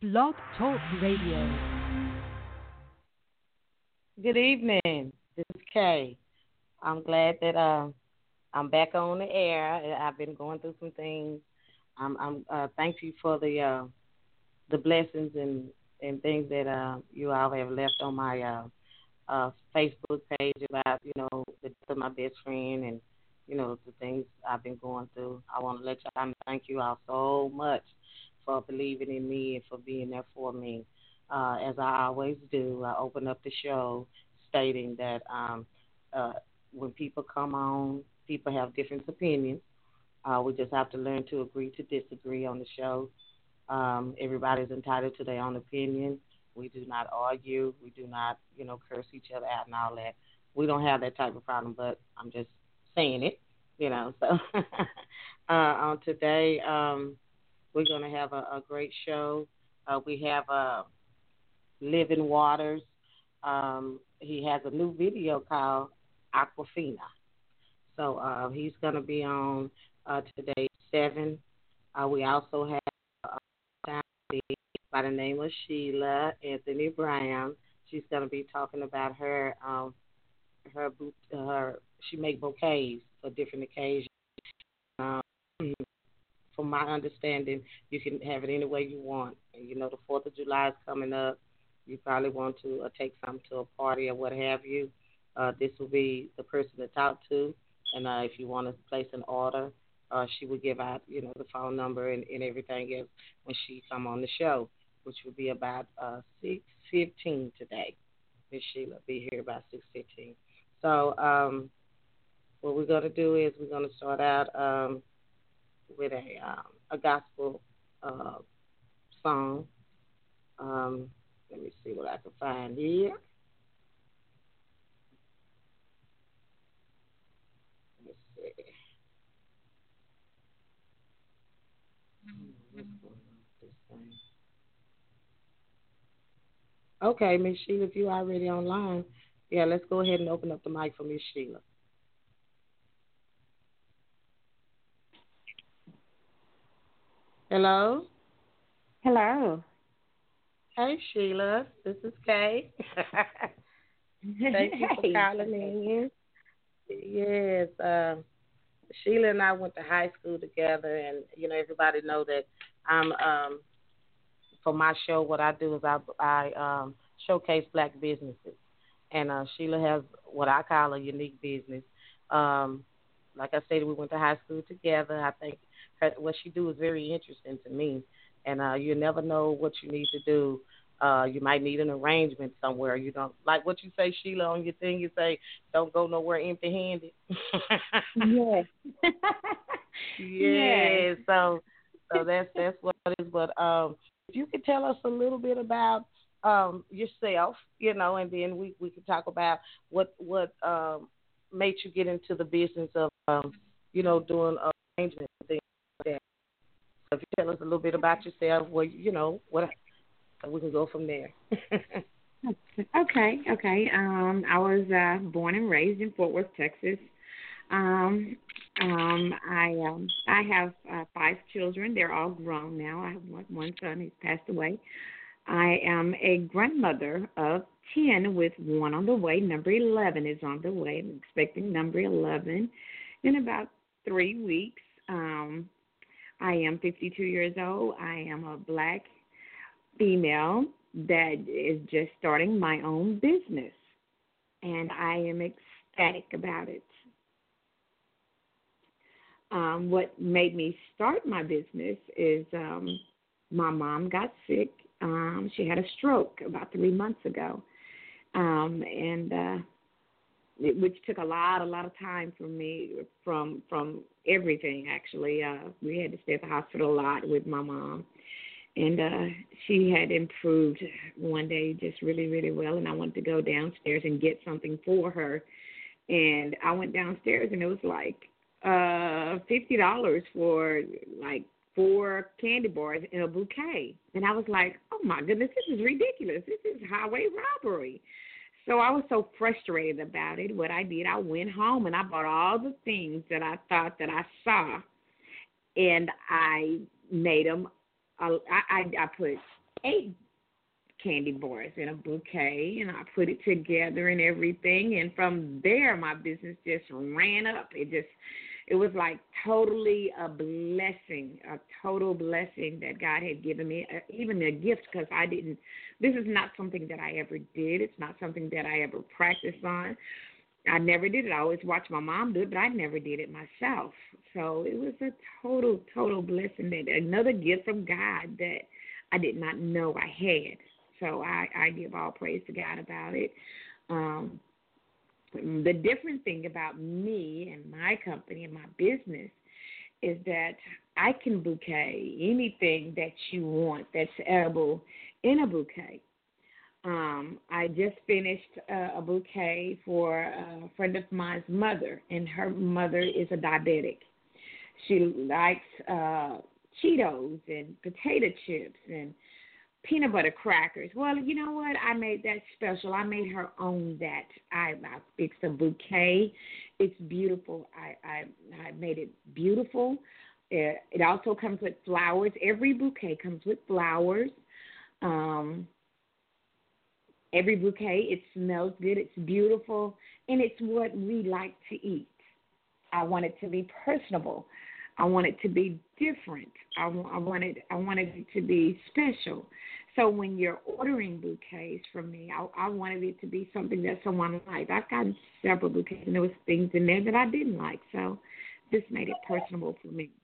Blog Talk Radio. Good evening. This is Kay. I'm glad that I'm back on the air. I've been going through some things. I'm thank you for the blessings and things that you all have left on my Facebook page about the death of my best friend and the things I've been going through. I want to let y'all know thank you all so much for believing in me and for being there for me. As I always do, I open up the show stating that uh, when people come on, people have different opinions. We just have to learn to agree to disagree on the show. Everybody's entitled to their own opinion. We do not argue. We do not, curse each other out and all that. We don't have that type of problem, but I'm just saying it. So on today, we're going to have a great show. We have Living Waters. He has a new video called Aquafina. So he's going to be on today, 7. We also have by the name of Sheila Anthony Brown. She's going to be talking about her she make bouquets for different occasions. Um, from my understanding, you can have it any way you want. And, the 4th of July is coming up. You probably want to take something to a party or what have you. This will be the person to talk to. And if you want to place an order, she will give out, the phone number and everything else when she come on the show, which will be about 6:15 today. Miss Sheila will be here about 6:15. So what we're going to do is we're going to start out with a gospel song. Let me see what I can find here. Let's see. What's going on with this thing? Okay, Miss Sheila, if you're already online, yeah, let's go ahead and open up the mic for Miss Sheila. Hello? Hello. Hey, Sheila. This is Kay. Thank you for calling in. Yes, Sheila and I went to high school together, and, everybody know that I'm, for my show, what I do is I showcase black businesses. And Sheila has what I call a unique business. Like I said, we went to high school together. I think what she do is very interesting to me. And you never know what you need to do. You might need an arrangement somewhere. You don't like what you say, Sheila, on your thing. You say, "Don't go nowhere empty-handed." Yes. Yeah. So that's what it is. But if you could tell us a little bit about yourself, and then we could talk about what made you get into the business of doing arrangements and things like that. So if you tell us a little bit about yourself, what we can go from there. Okay. I was born and raised in Fort Worth, Texas. I have 5 children. They're all grown now. I have one son who's passed away. I am a grandmother of 10 with one on the way. Number 11 is on the way. I'm expecting number 11 in about 3 weeks. I am 52 years old. I am a black female that is just starting my own business, and I am ecstatic about it. What made me start my business is my mom got sick. She had a stroke about 3 months ago, which took a lot of time for me from everything, actually. We had to stay at the hospital a lot with my mom. And she had improved one day just really, really well, and I wanted to go downstairs and get something for her. And I went downstairs, and it was like $50 for like 4 candy bars in a bouquet. And I was like, oh, my goodness, this is ridiculous. This is highway robbery. So I was so frustrated about it. What I did, I went home, and I bought all the things that I thought that I saw, and I made them. I put 8 candy bars in a bouquet, and I put it together and everything. And from there, my business just ran up. It was like totally a blessing, a total blessing that God had given me, even a gift, because this is not something that I ever did. It's not something that I ever practiced on. I never did it. I always watched my mom do it, but I never did it myself. So it was a total, total blessing, that another gift from God that I did not know I had. So I give all praise to God about it. The different thing about me and my company and my business is that I can bouquet anything that you want that's edible in a bouquet. I just finished a bouquet for a friend of mine's mother, and her mother is a diabetic. She likes Cheetos and potato chips and peanut butter crackers. Well, you know what? I made that special. I made her own that. I fixed a bouquet. It's beautiful. I made it beautiful. It also comes with flowers. Every bouquet comes with flowers. Every bouquet, it smells good. It's beautiful. And it's what we like to eat. I want it to be personable. I want it to be different. I wanted it to be special. So when you're ordering bouquets from me, I wanted it to be something that someone liked. I've gotten several bouquets, and there was things in there that I didn't like. So this made it personable for me.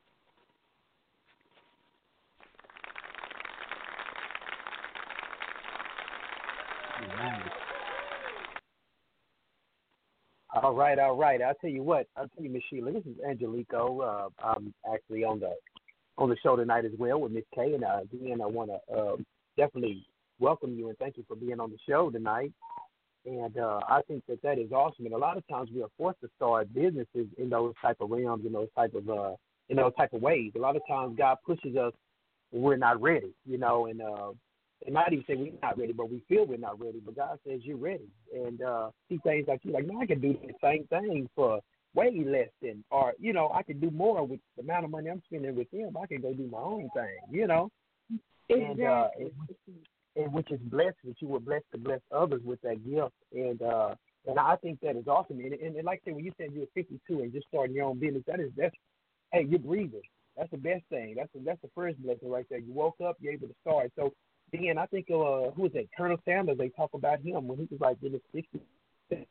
All right. I'll tell you what. Miss Sheila. This is Angelico. I'm actually on the show tonight as well with Miss K. And again, I want to definitely welcome you and thank you for being on the show tonight. And I think that is awesome. And a lot of times we are forced to start businesses in those type of realms, in those type of ways. A lot of times God pushes us when we're not ready, and not even say we're not ready, but we feel we're not ready. But God says you're ready, and see things like you like, man, I can do the same thing for way less than, or I can do more with the amount of money I'm spending with Him. I can go do my own thing, Exactly. and which is blessed that you were blessed to bless others with that gift, and I think that is awesome. And like I said, when you said you were 52 and just starting your own business, hey, you're breathing. That's the best thing. That's the first blessing right there. You woke up, you're able to start. So. Then I think who was that? Colonel Sanders. They talk about him when he was like in his 60s.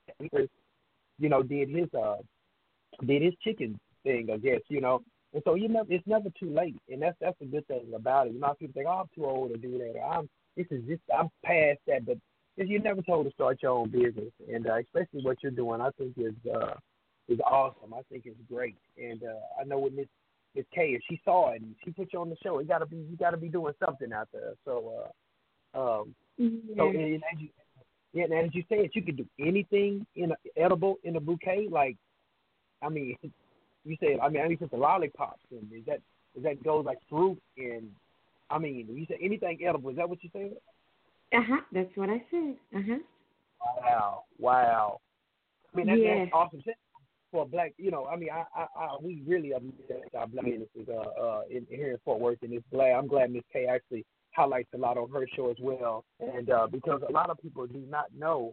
Did his chicken thing, I guess. And so it's never too late, and that's a good thing about it. People think, oh, I'm too old to do that. Or I'm past that, but you're never told to start your own business, and especially what you're doing, I think is awesome. I think it's great, and I know with Miss K, if she saw it and she put you on the show, you gotta be doing something out there. So, so and as you said, you could do anything edible in a bouquet. Like, I mean, you said, I mean, just the lollipops, and is that goes like fruit, and I mean, you said anything edible. Is that what you said? That's what I said. Wow. I mean, that's awesome. For a black, we really appreciate our black businesses in here in Fort Worth, and I'm glad Miss K actually highlights a lot on her show as well, and because a lot of people do not know,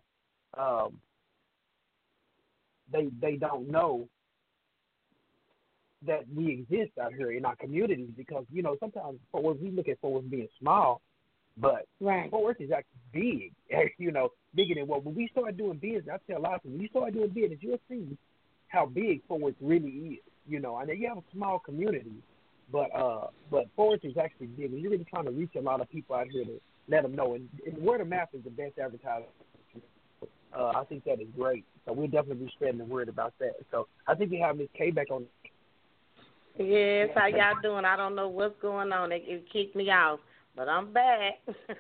they don't know that we exist out here in our communities, because sometimes Fort Worth, we look at Fort Worth being small, but right. Fort Worth is actually big, bigger than what when we start doing business. I tell a lot of people, when you start doing business, you'll see how big Fort Worth really is, I know you have a small community, but Fort Worth is actually big, and you're really trying to reach a lot of people out here to let them know, and word of mouth is the best advertising. I think that is great, so we'll definitely be spreading the word about that. So I think we have Miss K back on. Yes, how y'all doing? I don't know what's going on. It kicked me off, but I'm back.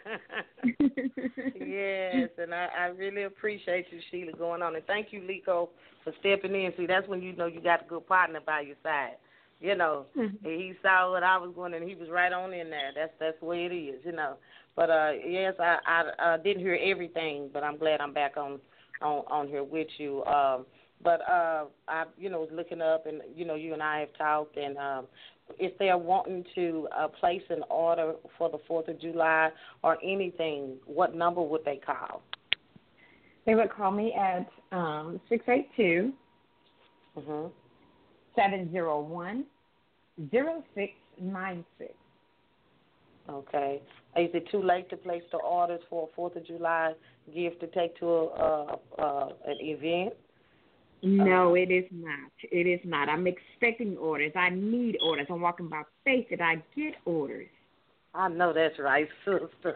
Yes, and I really appreciate you, Sheila, going on. And thank you, Lico, for stepping in. See, that's when you know you got a good partner by your side. He saw what I was going, and he was right on in there. That's the way it is, But, yes, I didn't hear everything, but I'm glad I'm back on here with you. But I, was looking up, and, you and I have talked, and if they're wanting to place an order for the 4th of July or anything, what number would they call? They would call me at 682 701 0696. Okay. Is it too late to place the orders for a 4th of July gift to take to an event? No, it is not. It is not. I'm expecting orders. I need orders. I'm walking by faith that I get orders. I know that's right, sister.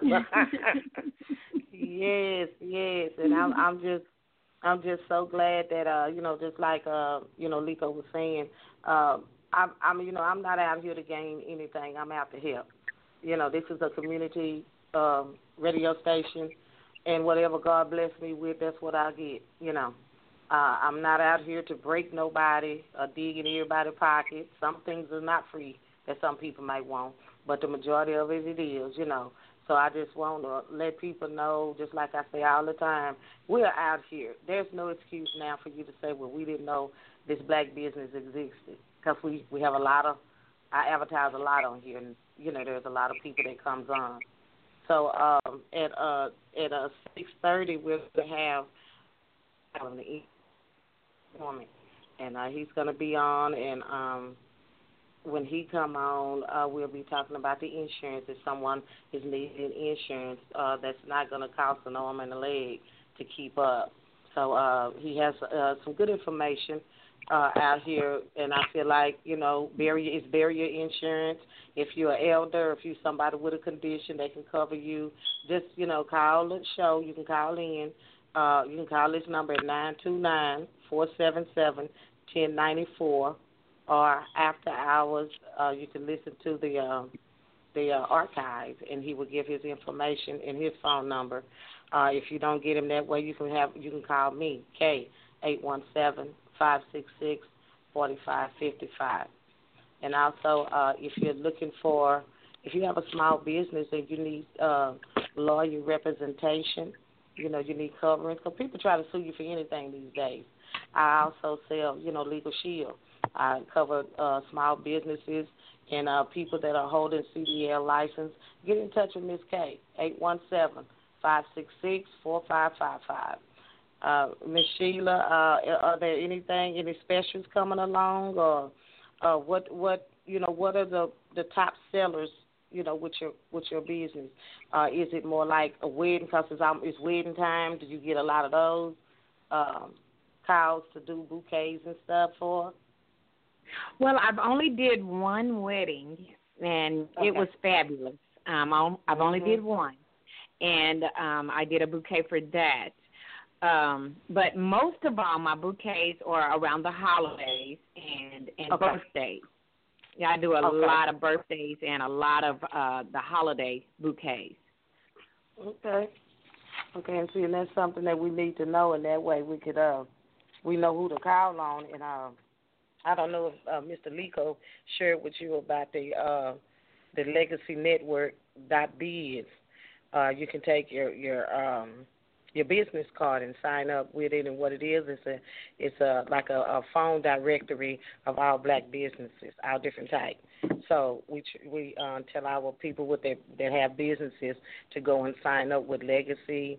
Yes, and I'm just so glad that just like Liko was saying, I'm not out here to gain anything. I'm out to help. This is a community radio station, and whatever God bless me with, that's what I get. I'm not out here to break nobody or dig in everybody's pocket. Some things are not free that some people might want, but the majority of it is. So I just want to let people know, just like I say all the time, we're out here. There's no excuse now for you to say, well, we didn't know this black business existed, because we have I advertise a lot on here, and, there's a lot of people that comes on. So at 6:30, we're going to have the woman, and he's going to be on, and when he come on, we'll be talking about the insurance. If someone is needing insurance, that's not going to cost an arm and a leg to keep up. So he has some good information out here, and I feel like, barrier insurance. If you're an elder, if you're somebody with a condition, they can cover you. Just, call the show. You can call in. You can call this number at 929-477-1094. Or after hours, you can listen to the archive, and he will give his information and his phone number. If you don't get him that way, you can call me, Kay, 817-566-4555. And also, if you have a small business and you need lawyer representation, you need covering. So people try to sue you for anything these days. I also sell, Legal Shield. I cover small businesses and people that are holding CDL license. Get in touch with Ms. K, 817-566-4555. Ms. Sheila, are there any specials coming along, or what are the top sellers, with your business? Is it more like a wedding, because it's wedding time? Do you get a lot of those calls to do bouquets and stuff for? Well, I've only did one wedding, and it was fabulous. I've only did one, and I did a bouquet for that. But most of all, my bouquets are around the holidays and birthdays. Yeah, I do a lot of birthdays and a lot of the holiday bouquets. Okay, and see, and that's something that we need to know, and that way we could we know who to call on. And I don't know if Mr. Liko shared with you about the Legacy Network .biz. You can take your business card and sign up with it, and what it is, it's like a phone directory of all black businesses, all different types. So we tell our people that have businesses to go and sign up with Legacy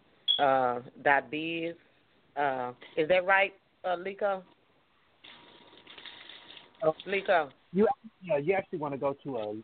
.biz. Is that right, Liko? Liko? You actually want to go to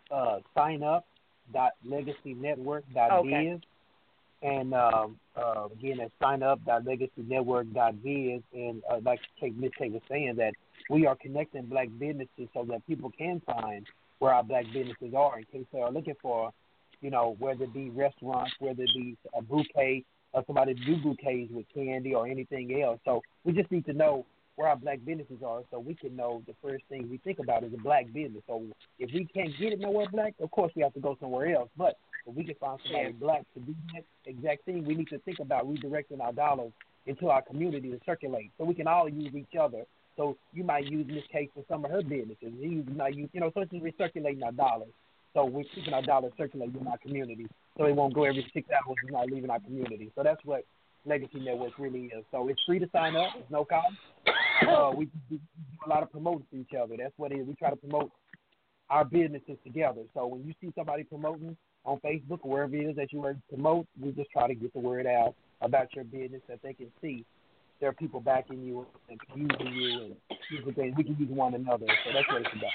signup.legacynetwork.biz. And again, that's signup.legacynetwork.biz. And like Miss Kay was saying, that we are connecting black businesses so that people can find where our black businesses are in case they are looking for, whether it be restaurants, whether it be a bouquet, or somebody do bouquets with candy or anything else. So we just need to know where our black businesses are so we can know the first thing we think about is a black business. So if we can't get it nowhere black, of course we have to go somewhere else. But if we can find somebody black to do that exact thing, we need to think about redirecting our dollars into our community to circulate so we can all use each other. So you might use Miss Kate for some of her businesses. You might use, so it's just recirculating our dollars. So we're keeping our dollars circulating in our community so it won't go every 6 hours and not leaving our community. So that's what Legacy Network really is. So it's free to sign up. It's no cost. We do a lot of promoting to each other. That's what it is. We try to promote our businesses together. So when you see somebody promoting on Facebook or wherever it is that you want to promote, we just try to get the word out about your business that they can see there are people backing you and using you and using things. We can use one another. So that's what it's about.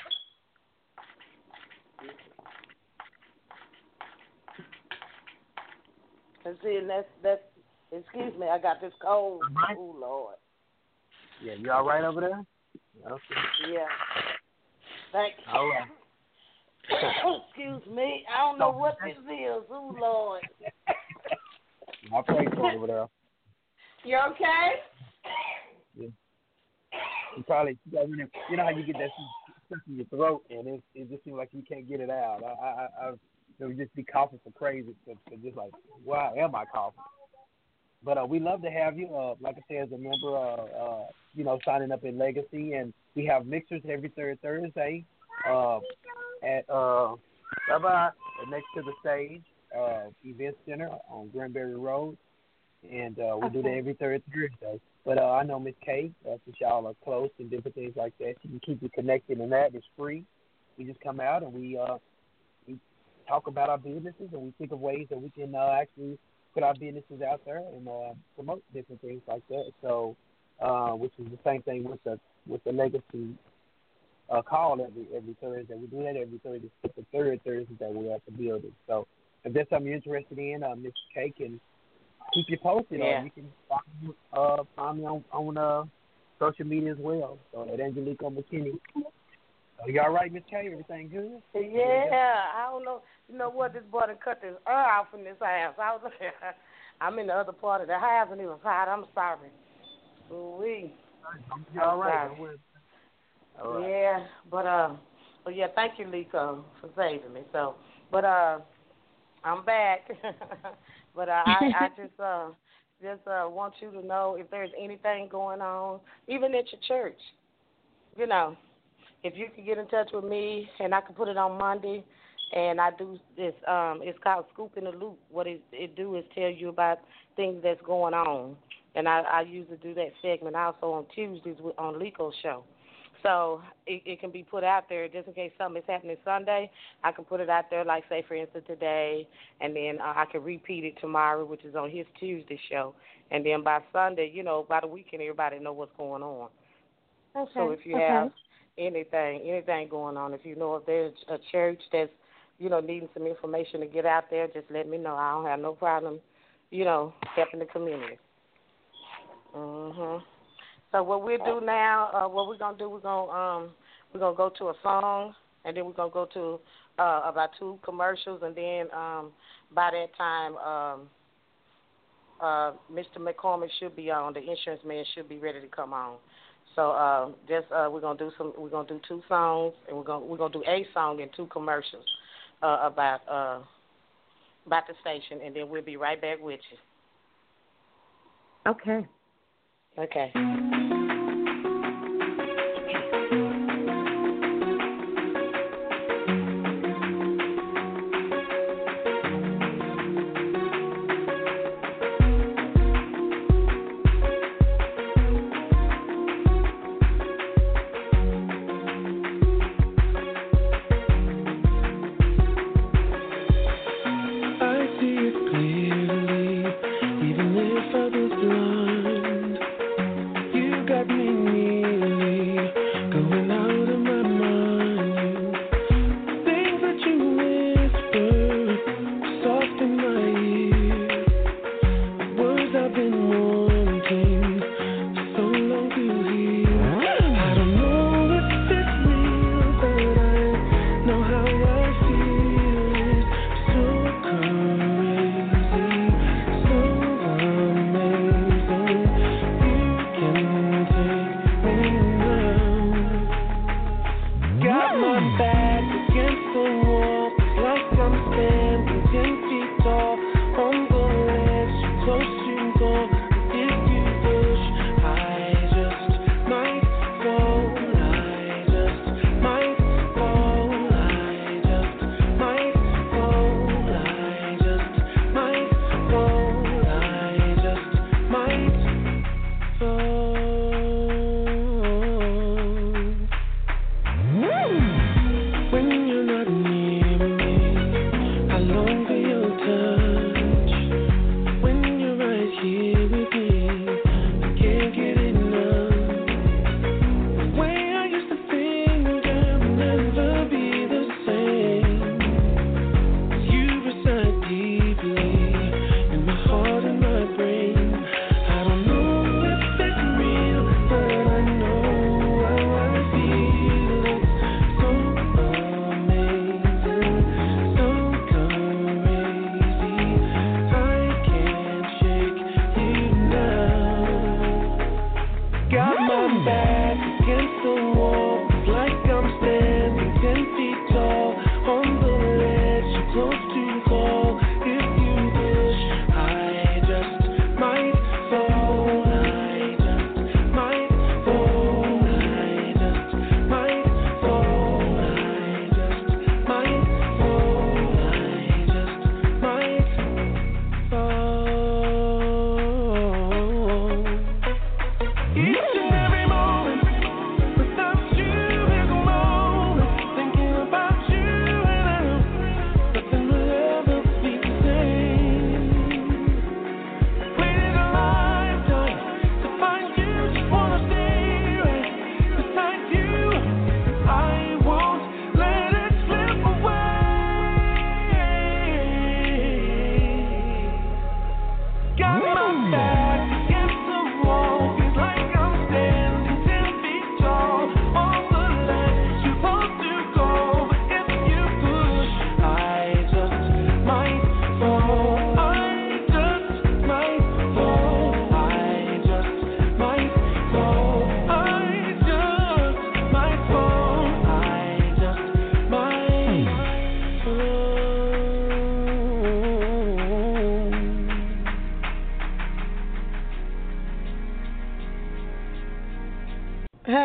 And see, and that's. Excuse me, I got this cold. Right. Oh Lord. Yeah, you all right over there? Okay. Yeah. Thank you. All right. Excuse me. I don't know what this is. Oh Lord. I'll pray for you over there. You okay? Yeah. You probably, you know how you get that stuff in your throat, and it just seems like you can't get it out. I would just be coughing for crazy, so just like, why am I coughing? But we love to have you, like I said, as a member, signing up in Legacy, and we have mixers every third Thursday at next to the stage event center on Granbury Road. And we do that every third Thursday. But I know Miss Kate, since y'all are close and different things like that, she can keep you connected, and that is free. We just come out and we talk about our businesses, and we think of ways that we can actually put our businesses out there and promote different things like that. So, which is the same thing with the Legacy call every Thursday. We do that every Thursday. It's the third Thursday that we're at the building. So, if there's something you're interested in, Miss Kate can keep you posted. Yeah. You can find me on social media as well. So at Angelico McKinney. You all right, Miss Kay? Everything good? Yeah, I don't know. You know what? This boy done cut this off in this house. I'm in the other part of the house and it was hot. I'm sorry. Ooh-wee. You all right? All right. Yeah, but yeah, thank you, Lico, for saving me. So, but I'm back. But I just want you to know if there's anything going on, even at your church, if you can get in touch with me and I can put it on Monday, and I do this, it's called Scoop in the Loop. What it do is tell you about things that's going on, and I usually do that segment also on Tuesdays on Lico's show. So it can be put out there just in case something is happening Sunday. I can put it out there, like, say, for instance, today, and then I can repeat it tomorrow, which is on his Tuesday show. And then by Sunday, by the weekend, everybody know what's going on. Okay. So if you have anything going on, if you know if there's a church that's, needing some information to get out there, just let me know. I don't have no problem, helping the community. So what we'll do now, what we're gonna do, we're gonna go to a song, and then we're gonna go to about 2 commercials, and then by that time, Mr. McCormick should be on. The insurance man should be ready to come on. So we're gonna do 2 songs, and we're gonna do a song and 2 commercials about the station, and then we'll be right back with you. Okay. Okay. Even if I was blind, you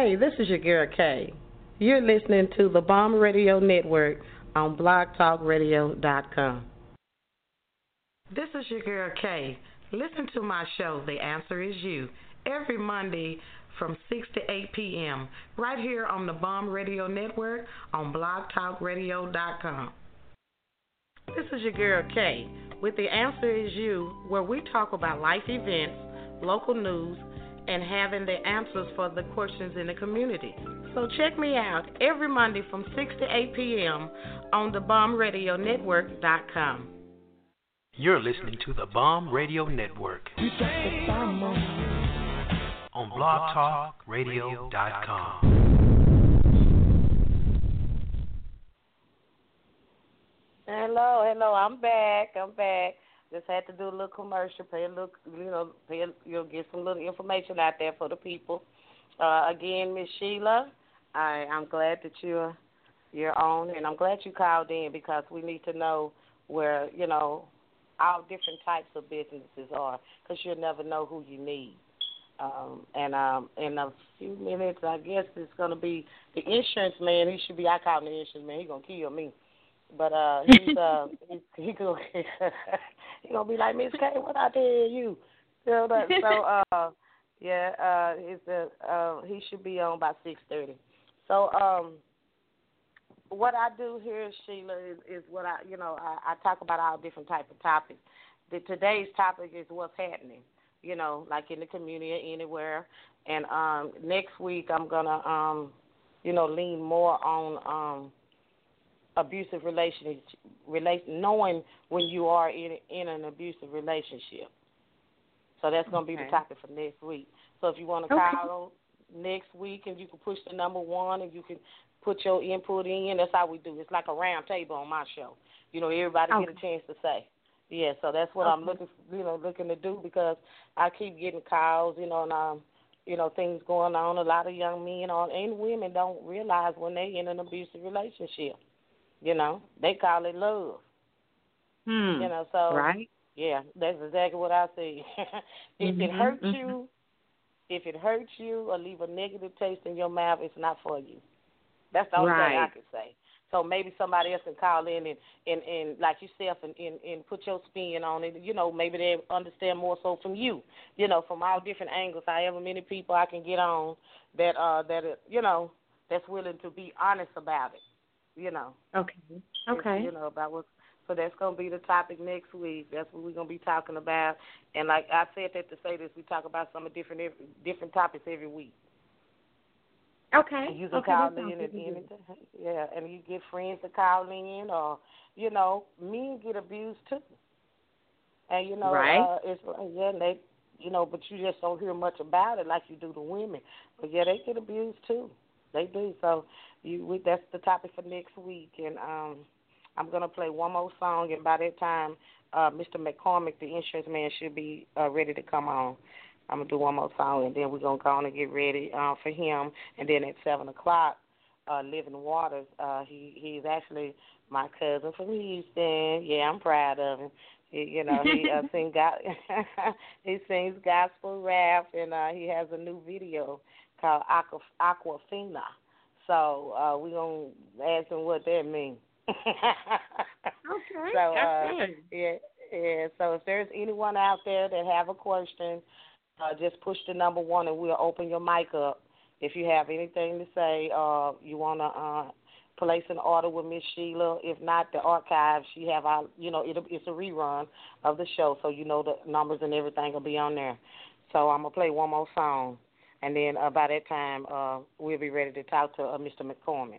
Hey, this is your girl Kay. You're listening to the Bomb Radio Network on blogtalkradio.com. This is your girl Kay. Listen to my show, The Answer Is You, every Monday from 6 to 8 p.m. right here on the Bomb Radio Network on blogtalkradio.com. This is your girl Kay with The Answer Is You, where we talk about life events, local news, and having the answers for the questions in the community. So check me out every Monday from 6 to 8 p.m. on the BombRadioNetwork.com. You're listening to the Bomb Radio Network on BlogTalkRadio.com. Hello, I'm back. Just had to do a little commercial, you'll get some little information out there for the people. Again, Miss Sheila, I'm glad that you're on, and I'm glad you called in because we need to know where, all different types of businesses are, because you'll never know who you need. And in a few minutes, I guess it's going to be the insurance man. I call him the insurance man. He's going to kill me. But he's gonna be like, Miss K, what I tell you? So he should be on by 6:30. So what I do here, Sheila, is what I talk about all different type of topics. Today's topic is what's happening, like in the community or anywhere. And next week I'm gonna lean more on abusive relationship, knowing when you are in an abusive relationship. So that's going to be the topic for next week. So if you want to call next week, and you can push the number 1, and you can put your input in. That's how we do. It's like a round table on my show. Everybody get a chance to say. Yeah. So that's what I'm looking to do, because I keep getting calls, and things going on. A lot of young men and women don't realize when they're in an abusive relationship. They call it love. Right. Yeah, that's exactly what I say. If it hurts you or leave a negative taste in your mouth, it's not for you. That's the only thing I can say. So maybe somebody else can call in and like yourself and put your spin on it. Maybe they understand more so from you. From all different angles. However many people I can get on that that's willing to be honest about it. Okay. About what. So that's going to be the topic next week. That's what we're going to be talking about. And like I said that to say this, we talk about some different topics every week. Okay. And you can call in and anything. Yeah, and you get friends to call in, or men get abused too. And it's and they, but you just don't hear much about it like you do the women. But yeah, they get abused too. They do. So that's the topic for next week, and I'm going to play one more song, and by that time, Mr. McCormick, the insurance man, should be ready to come on. I'm going to do one more song, and then we're going to go on and get ready for him. And then at 7 o'clock, Living Waters, he's actually my cousin from Houston. Yeah, I'm proud of him. He sings gospel rap, and he has a new video called Aquafina. So we're going to ask him what that means. Okay. So, that's good. Yeah. So if there's anyone out there that have a question, just push the number 1 and we'll open your mic up. If you have anything to say, you want to place an order with Miss Sheila. If not, the archive, she have our, it's a rerun of the show, so the numbers and everything will be on there. So I'm going to play one more song, and then by that time, we'll be ready to talk to Mr. McCormick.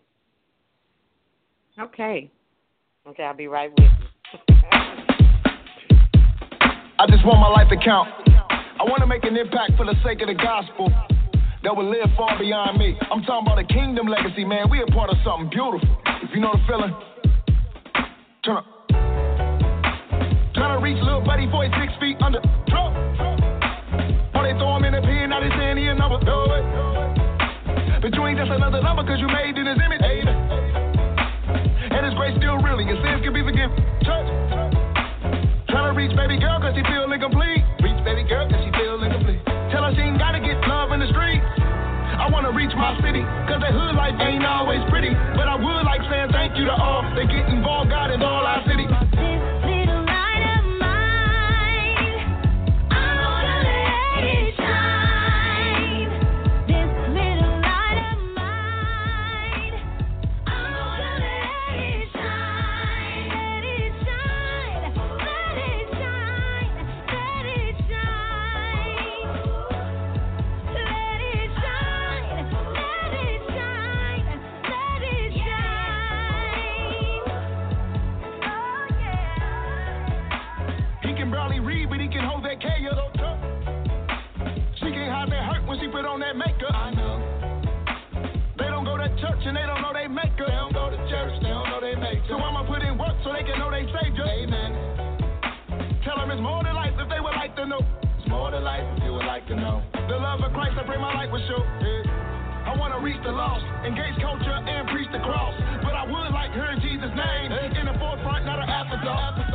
Okay. Okay, I'll be right with you. I just want my life to count. I want to make an impact for the sake of the gospel that will live far beyond me. I'm talking about a kingdom legacy, man. We a part of something beautiful. If you know the feeling, turn up. Trying to reach little buddy boy 6 feet under. Or they throw him in a pen, now they saying he a number. But you ain't just another number, cause you made in his image. And his grace still real, and your sins can be forgiven. Church. Trying to reach baby girl cause she feel incomplete. Reach baby girl cause she feel incomplete. Tell her she ain't gotta get love in the streets. I wanna reach my our city. Cause the hood life ain't always pretty. But I would like saying thank you to all that get involved, God, in all our city. And they don't know they make her. They don't go to church, they don't know they make her. So I'ma put in work so they can know they Savior. Amen. Tell them it's more than life if they would like to know. It's more than life if you would like to know. The love of Christ I pray my life will show. Yeah. I wanna reach the lost, engage culture and preach the cross. But I would like her in Jesus' name in the forefront, not an afterthought.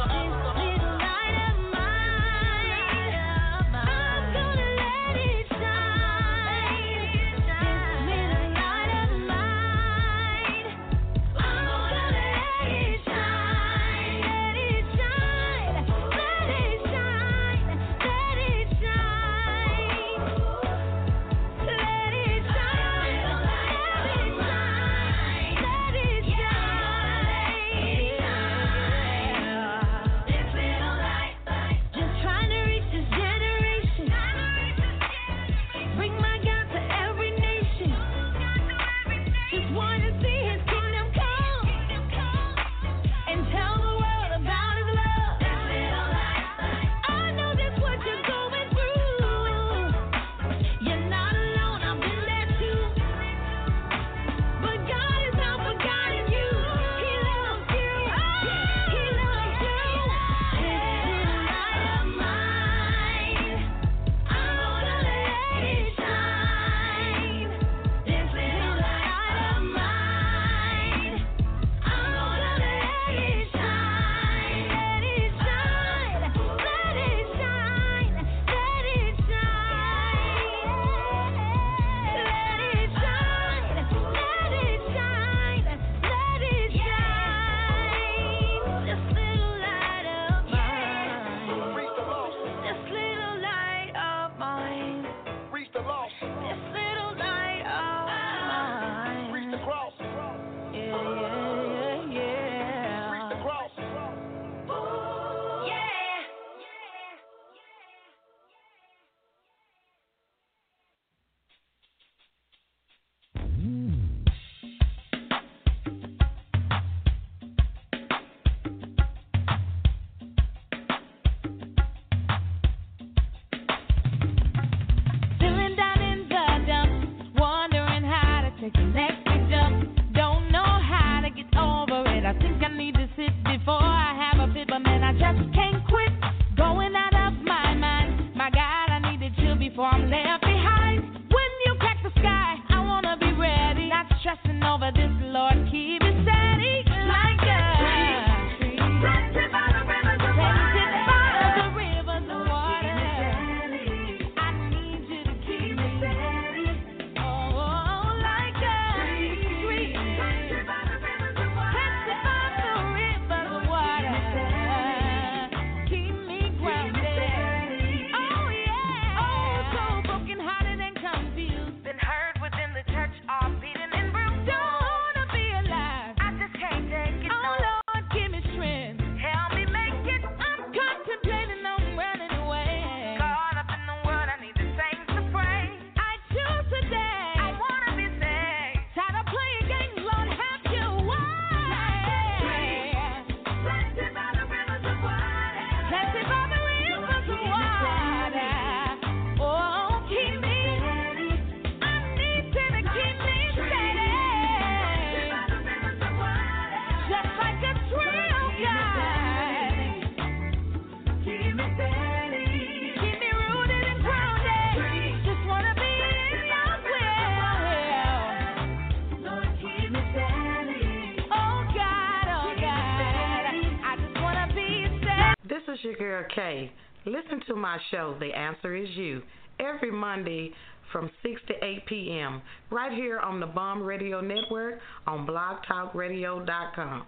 This is your girl Kay. Listen to my show, The Answer Is You, every Monday from 6 to 8 p.m. right here on the Bomb Radio Network on blogtalkradio.com.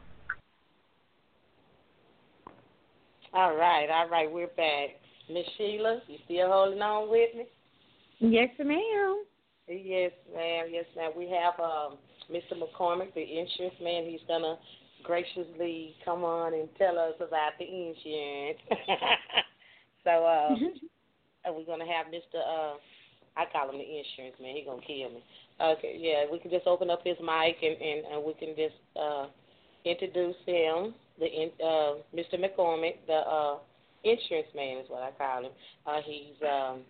All right, we're back. Miss Sheila, you still holding on with me? Yes, ma'am. Yes, ma'am. We have Mr. McCormick, the insurance man. He's going to graciously come on and tell us about the insurance. So we're going to have Mr. I call him the insurance man. He's going to kill me. Okay, yeah, we can just open up his mic and we can just introduce him, Mr. McCormick, the insurance man is what I call him. He's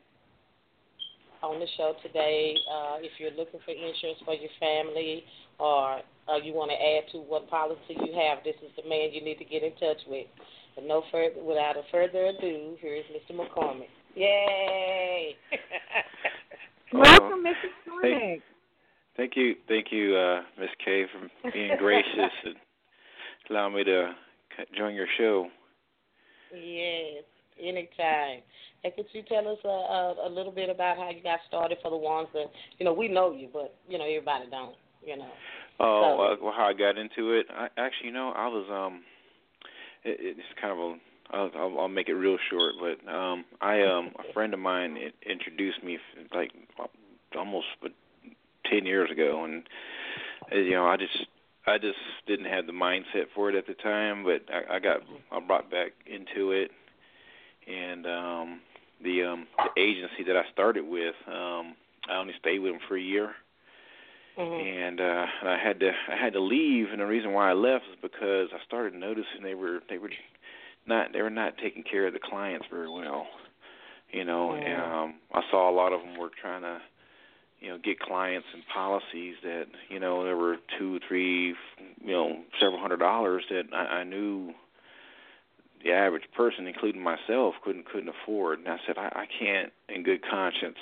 on the show today. If you're looking for insurance for your family or you want to add to what policy you have, this is the man you need to get in touch with. But without further ado, here is Mr. McCormick. Yay! Welcome, Mr. McCormick. Thank you, Miss Kay, for being gracious and allowing me to join your show. Yes, anytime. And could you tell us a little bit about how you got started for the ones that, we know you, but, everybody don't, Oh, well, how I got into it? I was, it's kind of I'll make it real short, but a friend of mine introduced me, like, almost 10 years ago, and, I just didn't have the mindset for it at the time, but I brought back into it, and the agency that I started with, I only stayed with them for a year, and I had to leave, and the reason why I left is because I started noticing they were not taking care of the clients very well, and I saw a lot of them were trying to get clients and policies that, there were $2, $3, several $100s that I knew the average person, including myself, couldn't afford. And I said, I can't, in good conscience,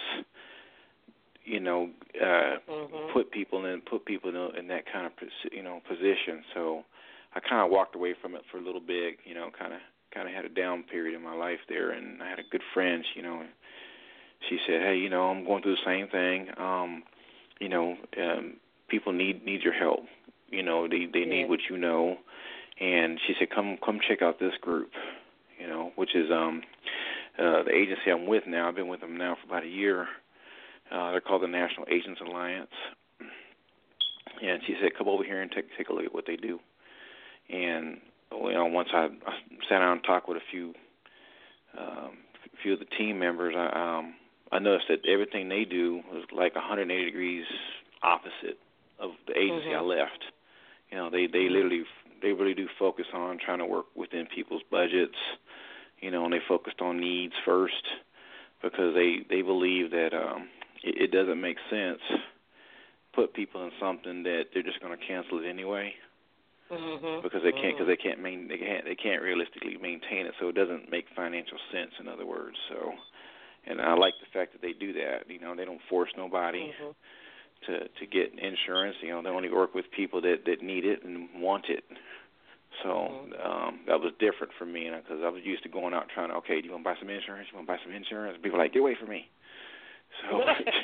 put people in that kind of, position. So I kind of walked away from it for a little bit, kind of had a down period in my life there. And I had a good friend, she said, hey, I'm going through the same thing. People need your help. They need what you know. And she said, come check out this group, which is the agency I'm with now. I've been with them now for about a year. They're called the National Agents Alliance. And she said, come over here and take a look at what they do. And, once I sat down and talked with a few of the team members, I noticed that everything they do was like 180 degrees opposite of the agency I left. They really do focus on trying to work within people's budgets, and they focused on needs first because they believe that it doesn't make sense put people in something that they're just going to cancel it anyway. Because they can't realistically maintain it, so it doesn't make financial sense. In other words, and I like the fact that they do that. They don't force nobody to get insurance. They only work with people that need it and want it. So that was different for me, because I was used to going out trying to, okay, do you want to buy some insurance? You want to buy some insurance? And people are like, get away from me. So.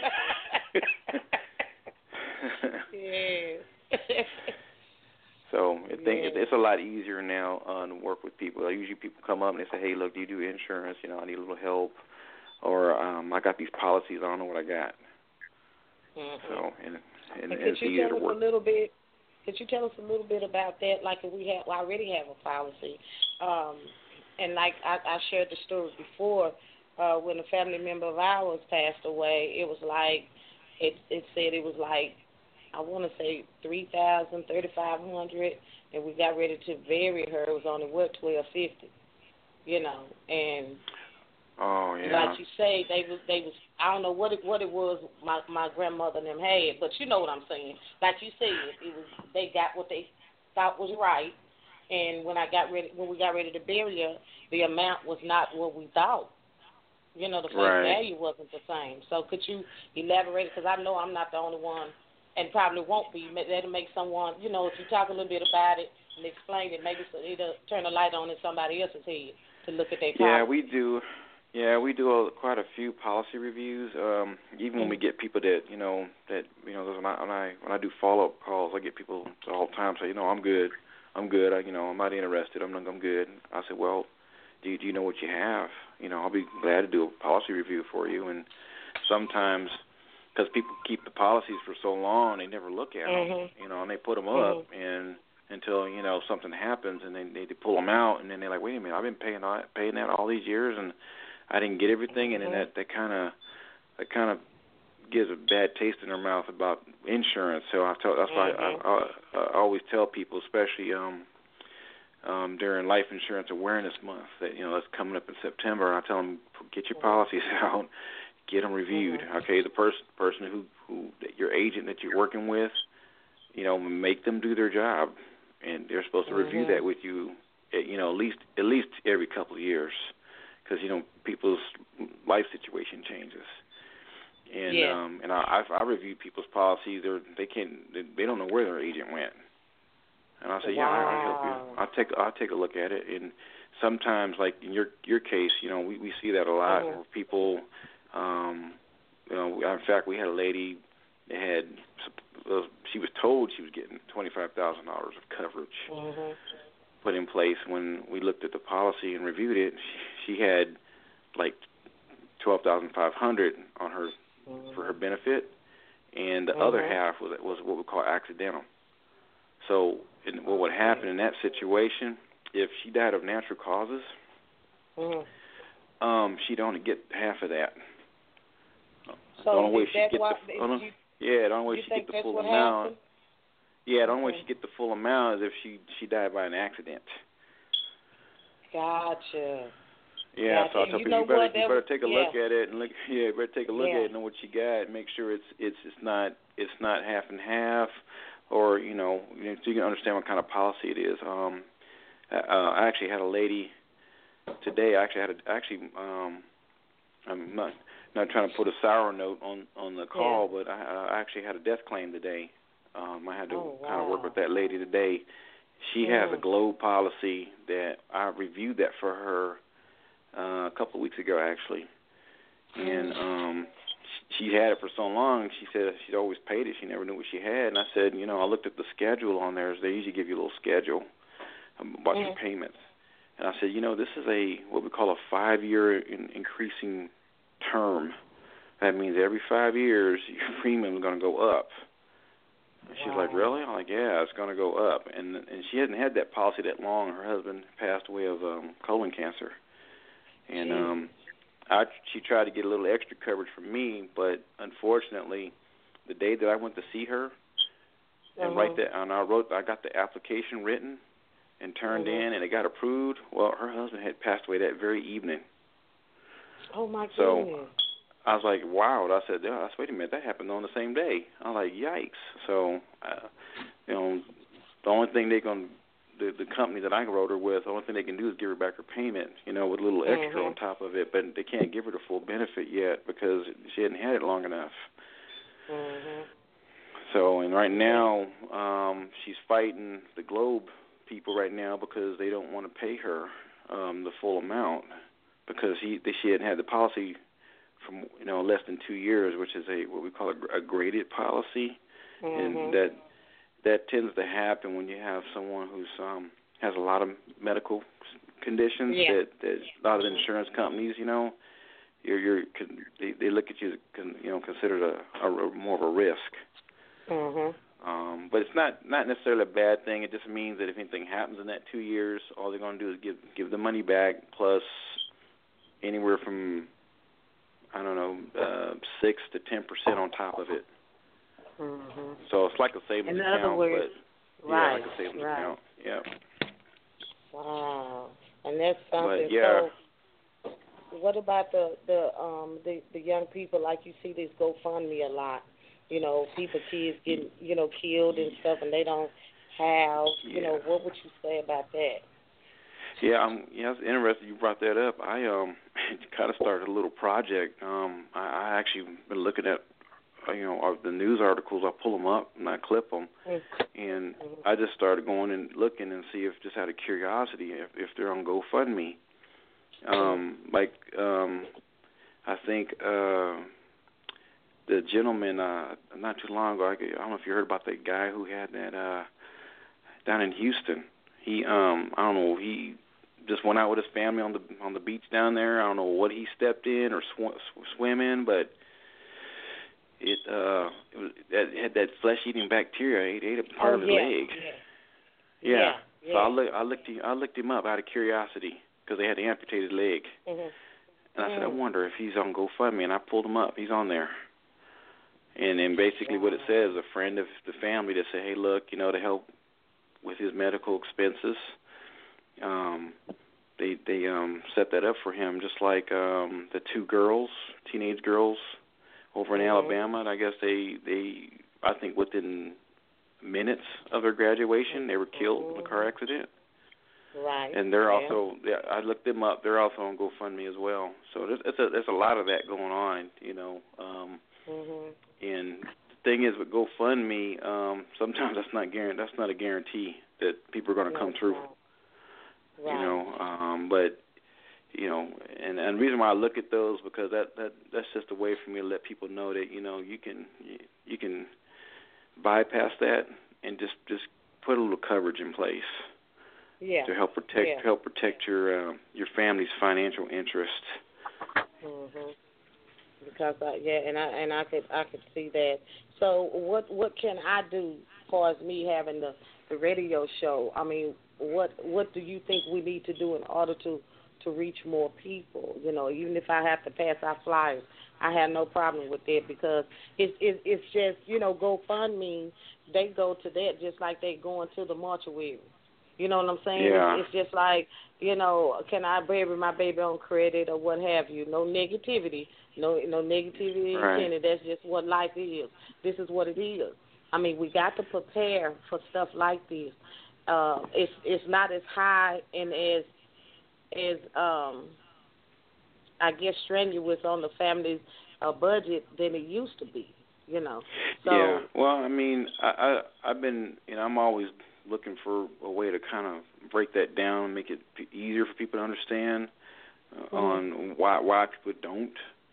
So it's a lot easier now to work with people. Usually people come up and they say, hey, look, do you do insurance? I need a little help. Or I got these policies, I don't know what I got. So, and it's easier to work. Could you tell us a little bit about that? Like, if we already have a policy, and like I shared the story before, when a family member of ours passed away, it was like, it said it was like, I want to say $3,000, $3,500, and we got ready to bury her. It was only $1,250, and like you say, they was I don't know what it was my grandmother and them had, but you know what I'm saying. Like you said, they got what they thought was right, and when we got ready to bury her, the amount was not what we thought. The face value wasn't the same. So could you elaborate? Because I know I'm not the only one. And probably won't be. That'll make someone, if you talk a little bit about it and explain it, maybe it'll turn a light on in somebody else's head to look at their policy. Yeah, we do. Yeah, we do quite a few policy reviews. Even when we get people that when I do follow up calls, I get people all the time say, I'm good. I'm not interested. I'm good. I said, well, do you know what you have? I'll be glad to do a policy review for you. And sometimes, because people keep the policies for so long, they never look at them, and they put them up and until something happens, and they pull them out, and then they're like, wait a minute, I've been paying that all these years, and I didn't get everything, and then that kind of gives a bad taste in their mouth about insurance. So that's why I always tell people, especially during Life Insurance Awareness Month, that that's coming up in September. I tell them, get your policies out, get them reviewed. Okay, the person who your agent that you're working with, make them do their job, and they're supposed to review that with you, at least every couple of years, because people's life situation changes. And I review people's policies. They don't know where their agent went. And I say, I'll help you. I'll take a look at it. And sometimes, like in your case, we see that a lot where people, in fact, we had a lady that had, she was told she was getting $25,000 of coverage put in place. When we looked at the policy and reviewed it, she had like $12,500 on her for her benefit, and the other half was what we call accidental. So what would happen in that situation, if she died of natural causes, she'd only get half of that. So the only way she get the full amount. Happened? Yeah, the only way she get the full amount is if she died by an accident. Gotcha. Yeah, so I tell people you better take a look at it and better take a look at it and know what you got and make sure it's not half and half, or so you can understand what kind of policy it is. I actually had a lady today. I'm not trying to put a sour note on the call, but I actually had a death claim today. I had to kind of work with that lady today. She has a Globe policy that I reviewed that for her a couple of weeks ago, actually. And she had it for so long, she said she'd always paid it. She never knew what she had. And I said, I looked at the schedule on there. They usually give you a little schedule about your payments. And I said, this is what we call a 5-year increasing term. That means every 5 years, your premium is going to go up. And she's like, really? I'm like, yeah, it's going to go up. And she hadn't had that policy that long. Her husband passed away of colon cancer. And she tried to get a little extra coverage from me, but unfortunately, the day that I went to see her, and I got the application written and turned in, and it got approved. Well, her husband had passed away that very evening. Oh my goodness! So I was like, wow. I said, wait a minute, that happened on the same day. I was like, yikes. So, the only thing the company that I wrote her with, the only thing they can do is give her back her payment, with a little extra on top of it, but they can't give her the full benefit yet because she hadn't had it long enough. So, and right now, she's fighting the Globe people right now because they don't want to pay her the full amount because she hadn't had the policy from less than 2 years, which is what we call a graded policy, and that tends to happen when you have someone who's has a lot of medical conditions. That a lot of insurance companies, they look at you, considered a more of a risk. But it's not necessarily a bad thing. It just means that if anything happens in that 2 years, all they're going to do is give the money back plus anywhere from 6 to 10% on top of it. So it's like a savings account. In other words, like a savings account. Yeah. Wow, and that's something. But, yeah. So, what about the young people? Like you see this GoFundMe a lot. Kids getting killed and stuff, and they don't have. What would you say about that? Yeah, it's interesting you brought that up. I kind of started a little project. I actually been looking at the news articles. I pull them up and I clip them, and I just started going and looking and see if, just out of curiosity, if they're on GoFundMe. I think the gentleman not too long ago, I don't know if you heard about that guy who had that down in Houston. He I don't know, he just went out with his family on the beach down there. I don't know what he stepped in or swim in, but it had that flesh-eating bacteria. It ate a part of his leg. Yeah. So I looked him up out of curiosity because they had to amputate his leg. Mm-hmm. And I said, I wonder if he's on GoFundMe, and I pulled him up. He's on there. And then basically what it says, a friend of the family that said, hey, look, to help with his medical expenses, they set that up for him, just like the two girls, teenage girls over in Alabama. And I guess they I think within minutes of their graduation, they were killed in a car accident. Right. And they're also, I looked them up. They're also on GoFundMe as well. So there's a lot of that going on, And the thing is with GoFundMe, sometimes that's not a guarantee that people are going to come through. Right. But and the reason why I look at those because that's just a way for me to let people know that you can bypass that and just put a little coverage in place. Yeah. To help protect your family's financial interests. Mhm. Because I could see that. So what can I do as far as me having the radio show? I mean, what do you think we need to do in order to reach more people? Even if I have to pass out flyers, I have no problem with that because it's just GoFundMe. They go to that just like they going to the mortuary. You know what I'm saying? Yeah. It's just like, can I bury my baby on credit or what have you? No negativity. No negativity intended. That's just what life is. This is what it is. I mean, we got to prepare for stuff like this. It's not as high and as I guess strenuous on the family's budget than it used to be. So. Yeah. Well, I mean, I've been, I'm always looking for a way to kind of break that down and make it easier for people to understand on why people don't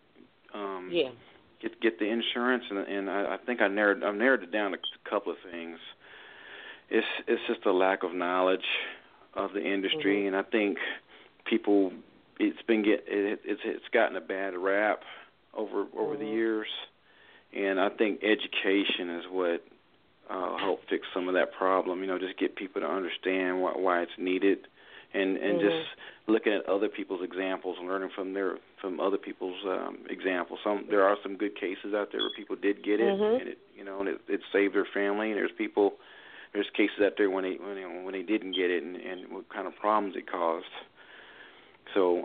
get the insurance, and I think I've narrowed it down to a couple of things. It's just a lack of knowledge of the industry, and I think people it's gotten a bad rap over the years, and I think education is what help fix some of that problem. Just get people to understand why it's needed, and just looking at other people's examples and learning from other people's examples. There are some good cases out there where people did get it, and it saved their family. And there's cases out there when they didn't get it, and what kind of problems it caused. So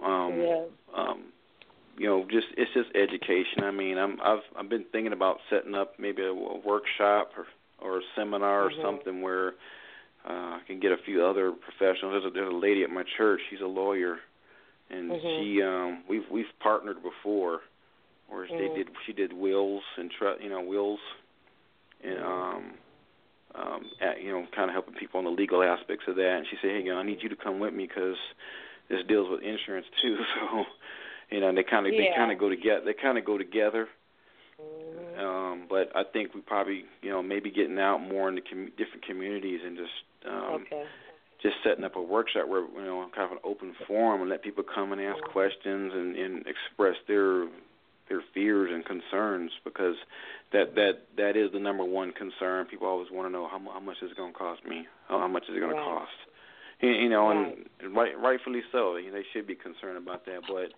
it's just education. I mean, I've been thinking about setting up maybe a workshop or a seminar or something where I can get a few other professionals. There's a lady at my church. She's a lawyer, and she we've partnered before, where she did wills and wills, and kind of helping people on the legal aspects of that. And she said, hey, I need you to come with me because this deals with insurance too. So they kind of go together. They kind of go together. But I think we probably, maybe getting out more into different communities and just setting up a workshop where, kind of an open forum and let people come and ask questions and express their fears and concerns, because that is the number one concern. People always want to know how much is it going to cost me, how much is it going to cost, and rightfully so. They should be concerned about that, but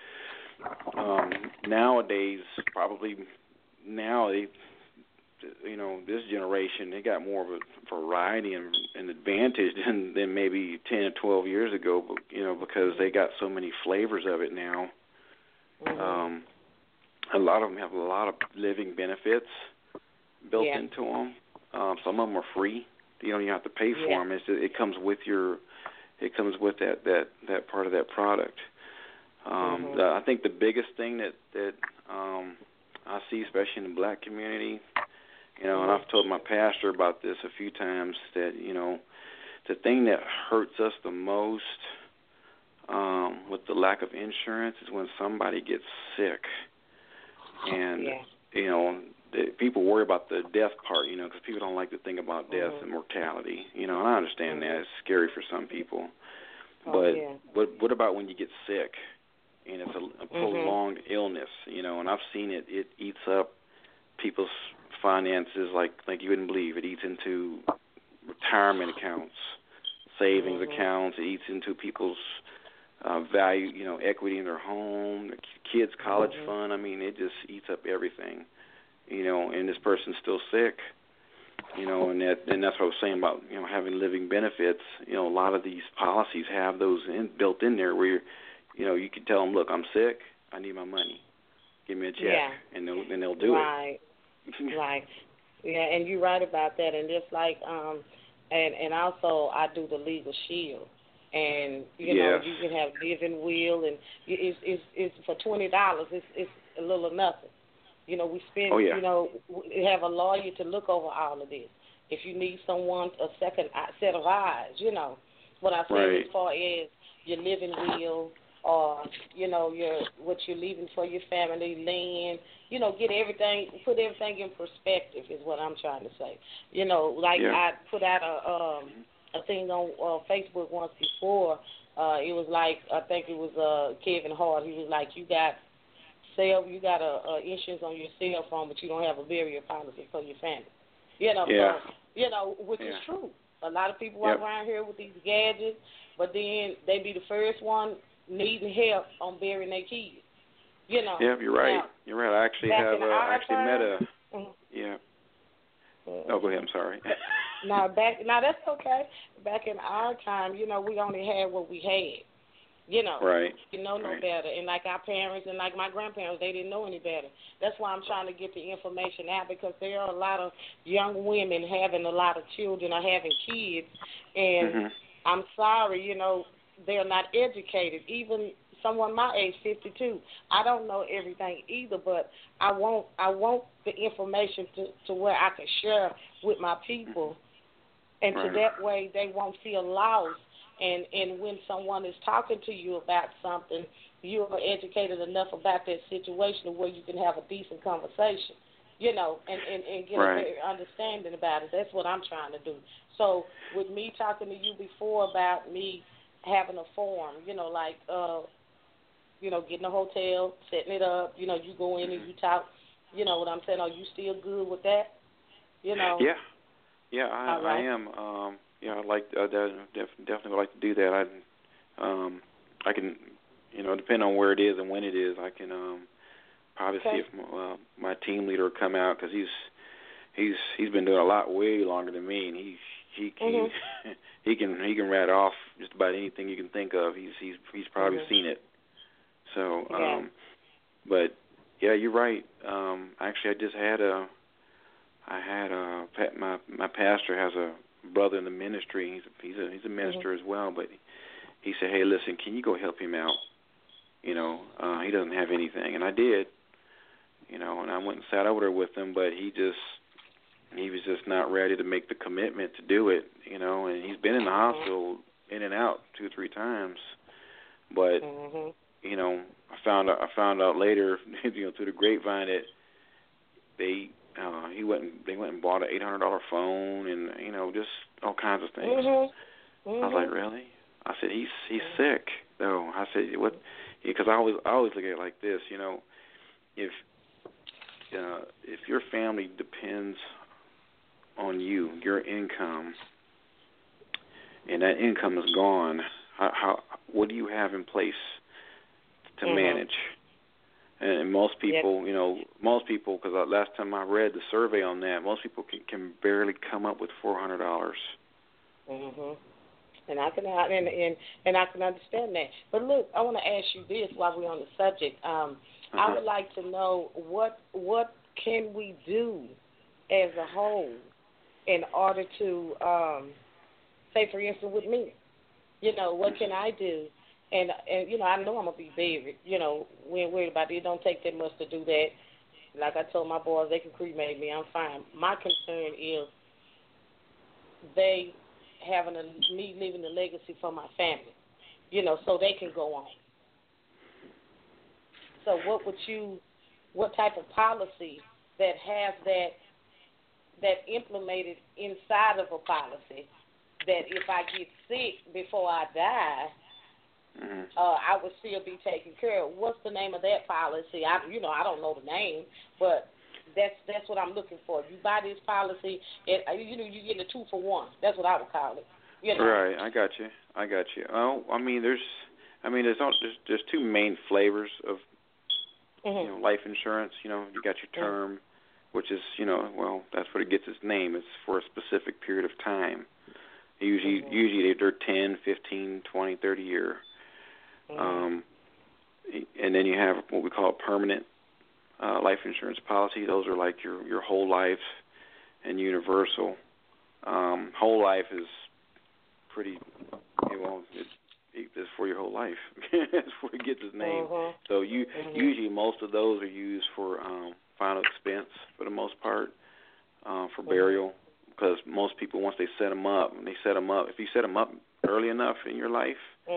nowadays, probably now this generation, they got more of a variety and advantage than maybe 10 or 12 years ago, because they got so many flavors of it now. A lot of them have a lot of living benefits built into them. Some of them are free. You don't even have to pay for them. It comes with that part of that product. I think the biggest thing that I see, especially in the black community, and I've told my pastor about this a few times, that the thing that hurts us the most with the lack of insurance is when somebody gets sick, and you know, people worry about the death part, you know, because people don't like to think about death and mortality, you know, and I understand that it's scary for some people, but what about when you get sick and it's a prolonged illness, you know, and I've seen it eats up people's finances like you wouldn't believe. It eats into retirement accounts, savings accounts. It eats into people's value, you know, equity in their home, the kids' college fund. I mean, it just eats up everything, you know. And this person's still sick, you know, and that's what I was saying about, you know, having living benefits. You know, a lot of these policies have those built in there where you know, you can tell them, look, I'm sick, I need my money, give me a check, and they'll do it. Right. Yeah, and you're right about that. And just like, and also I do the Legal Shield, and you know you can have living will, and it's for $20. It's a little of nothing. You know, we spend. You know, we have a lawyer to look over all of this. If you need someone, a second set of eyes, you know, what I say as far as your living will. Or, you know, what you're leaving for your family, land, you know, put everything in perspective is what I'm trying to say. You know, like I put out a thing on Facebook once before. It was like, I think it was Kevin Hart. He was like, you got a insurance on your cell phone, but you don't have a burial policy for your family. You know, so, you know, which is true. A lot of people walk around here with these gadgets, but then they be the first one needing help on burying their kids, you know. Yeah, you're right. You're right. I actually met a. Oh, go ahead. I'm sorry. Now that's okay. Back in our time, you know, we only had what we had. You know, you know no better. And like our parents and like my grandparents, they didn't know any better. That's why I'm trying to get the information out, because there are a lot of young women having a lot of children or having kids, and I'm sorry, you know, they're not educated. Even someone my age, 52, I don't know everything either, but I want the information to where I can share with my people, and to that way they won't feel lost. And when someone is talking to you about something, you are educated enough about that situation where you can have a decent conversation, you know, and get a better understanding about it. That's what I'm trying to do. So with me talking to you before about me having a form, you know, like, you know, getting a hotel, setting it up, you know, you go in and you talk, you know what I'm saying? Are you still good with that? You know? Yeah, I am. I definitely would like to do that. I can, you know, depending on where it is and when it is, I can probably see if my team leader will come out, because he's been doing a lot way longer than me, and he can rat off just about anything you can think of. He's probably seen it. So, but yeah, you're right. Actually, I just had my pastor has a brother in the ministry. He's a minister as well, but he said, hey, listen, can you go help him out? You know, he doesn't have anything, and I did. You know, and I went and sat over there with him, but he was just not ready to make the commitment to do it, you know, and he's been in the hospital in and out 2 or 3 times. But, you know, I found out later, you know, through the grapevine that they went and bought an $800 phone, and, you know, just all kinds of things. I was like, really? I said, he's sick, though. I said, what? Because I always look at it like this, you know, if your family depends on you, your income, and that income is gone, what do you have in place to manage? And most people, you know, because last time I read the survey on that, most people can barely come up with $400. And I can and I can understand that. But look, I want to ask you this while we're on the subject. I would like to know what can we do as a whole in order to, say, for instance, with me, you know, what can I do? And you know, I know I'm going to be buried. You know, we ain't worried about it. It don't take that much to do that. Like I told my boys, they can cremate me. I'm fine. My concern is me leaving a legacy for my family. so they can go on. So what type of policy that has that implemented inside of a policy that if I get sick before I die, I would still be taken care of? What's the name of that policy? I don't know the name, but that's what I'm looking for. You buy this policy, and you get a 2-for-1. That's what I would call it. Right, I got you. Oh, there's two main flavors of life insurance. You got your term, which is that's what it gets its name. It's for a specific period of time. Usually they're 10, 15, 20, 30 year. And then you have what we call a permanent life insurance policy. Those are like your whole life and universal. Whole life is pretty, it's for your whole life. That's where it gets its name. So usually most of those are used for final expense for the most part, for burial, because most people, once they set them up, if you set them up early enough in your life,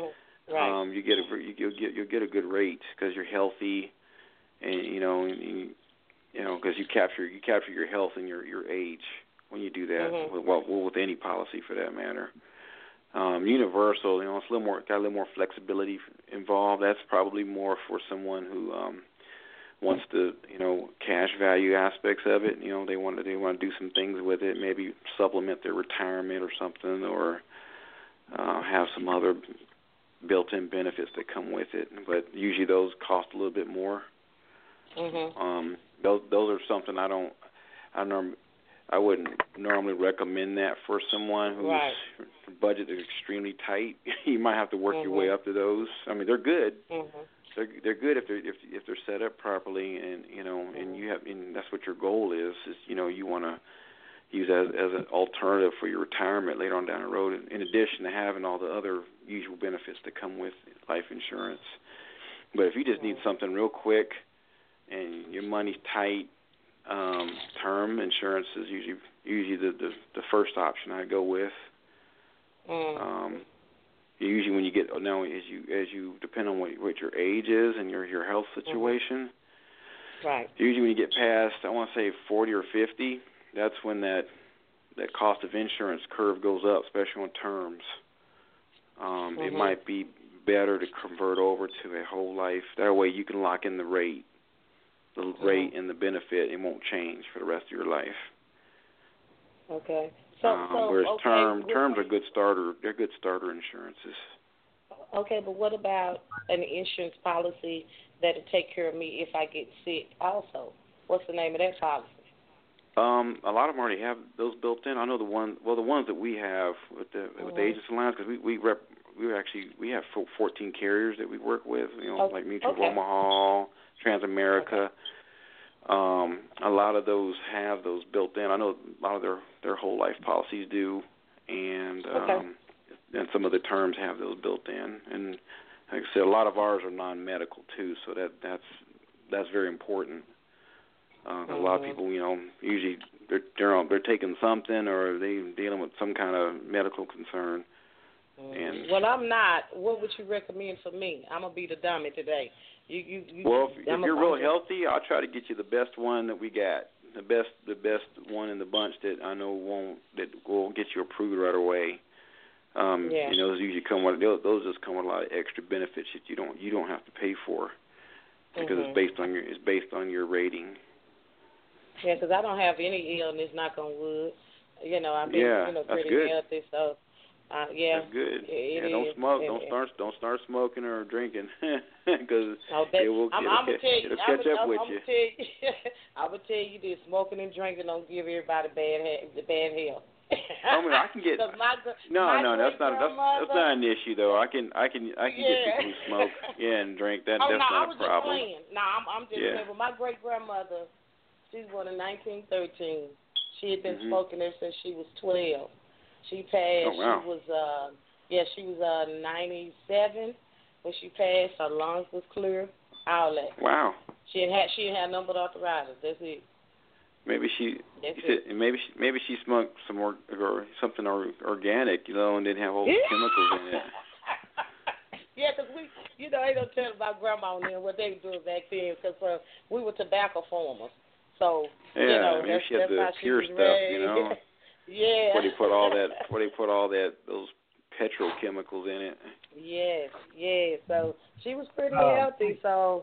you'll get a good rate because you're healthy, and because you capture your health and your age when you do that. With any policy for that matter. Universal, it's got a little more flexibility involved. That's probably more for someone who wants the cash value aspects of it. They want to do some things with it, maybe supplement their retirement or something, or have some other built-in benefits that come with it. But usually those cost a little bit more. Those are something I wouldn't normally recommend that for someone whose budget is extremely tight. You might have to work your way up to those. They're good. They're good if they're set up properly, and and that's what your goal is you want to use as an alternative for your retirement later on down the road, in addition to having all the other usual benefits that come with life insurance. But if you just need something real quick and your money's tight, term insurance is usually the first option I go with. Usually when you get as you depend on what your age is and your health situation. Right. Usually when you get past, I want to say 40 or 50, that's when that cost of insurance curve goes up, especially on terms. It might be better to convert over to a whole life. That way you can lock in the rate. The rate and the benefit, it won't change for the rest of your life. Okay. Whereas terms are good starter. They're good starter insurances. Okay, but what about an insurance policy that'll take care of me if I get sick? Also, what's the name of that policy? A lot of them already have those built in. I know the ones that we have with the Agents Alliance, because we have 14 carriers that we work with. Like Mutual of Omaha, Transamerica. A lot of those have those built in. I know a lot of their whole life policies do, and some of the terms have those built in. And like I said, a lot of ours are non-medical too, so that's very important. A lot of people, usually they're taking something or they dealing with some kind of medical concern. And well, I'm not. What would you recommend for me? I'm gonna be the dummy today. If you're real healthy, I'll try to get you the best one that we got. The best one in the bunch that I know will get you approved right away. Those usually those just come with a lot of extra benefits that you don't have to pay for because it's based on your rating. Yeah, because I don't have any illness, knock on wood. I've been pretty healthy, so. That's good. Don't smoke. Don't start smoking or drinking, because it'll catch up with you. I would tell you this: smoking and drinking don't give everybody bad health. I can get no. That's not an issue though. I can get people who smoke, and drink. That's not a problem. Just playing. No, I'm just saying. But my great grandmother, she's born in 1913. She had been smoking ever since she was 12. She passed. Oh, wow. She was 97 when she passed. Her lungs was clear. All that. Wow. She had numbered arthritis. That's it. Maybe she smoked some something organic, and didn't have all the chemicals in it. Yeah, because ain't no telling about grandma and them what they were doing back then because we were tobacco farmers. So, maybe she had the pure stuff, Yeah. Before they put all those petrochemicals in it. Yes. So she was pretty healthy. So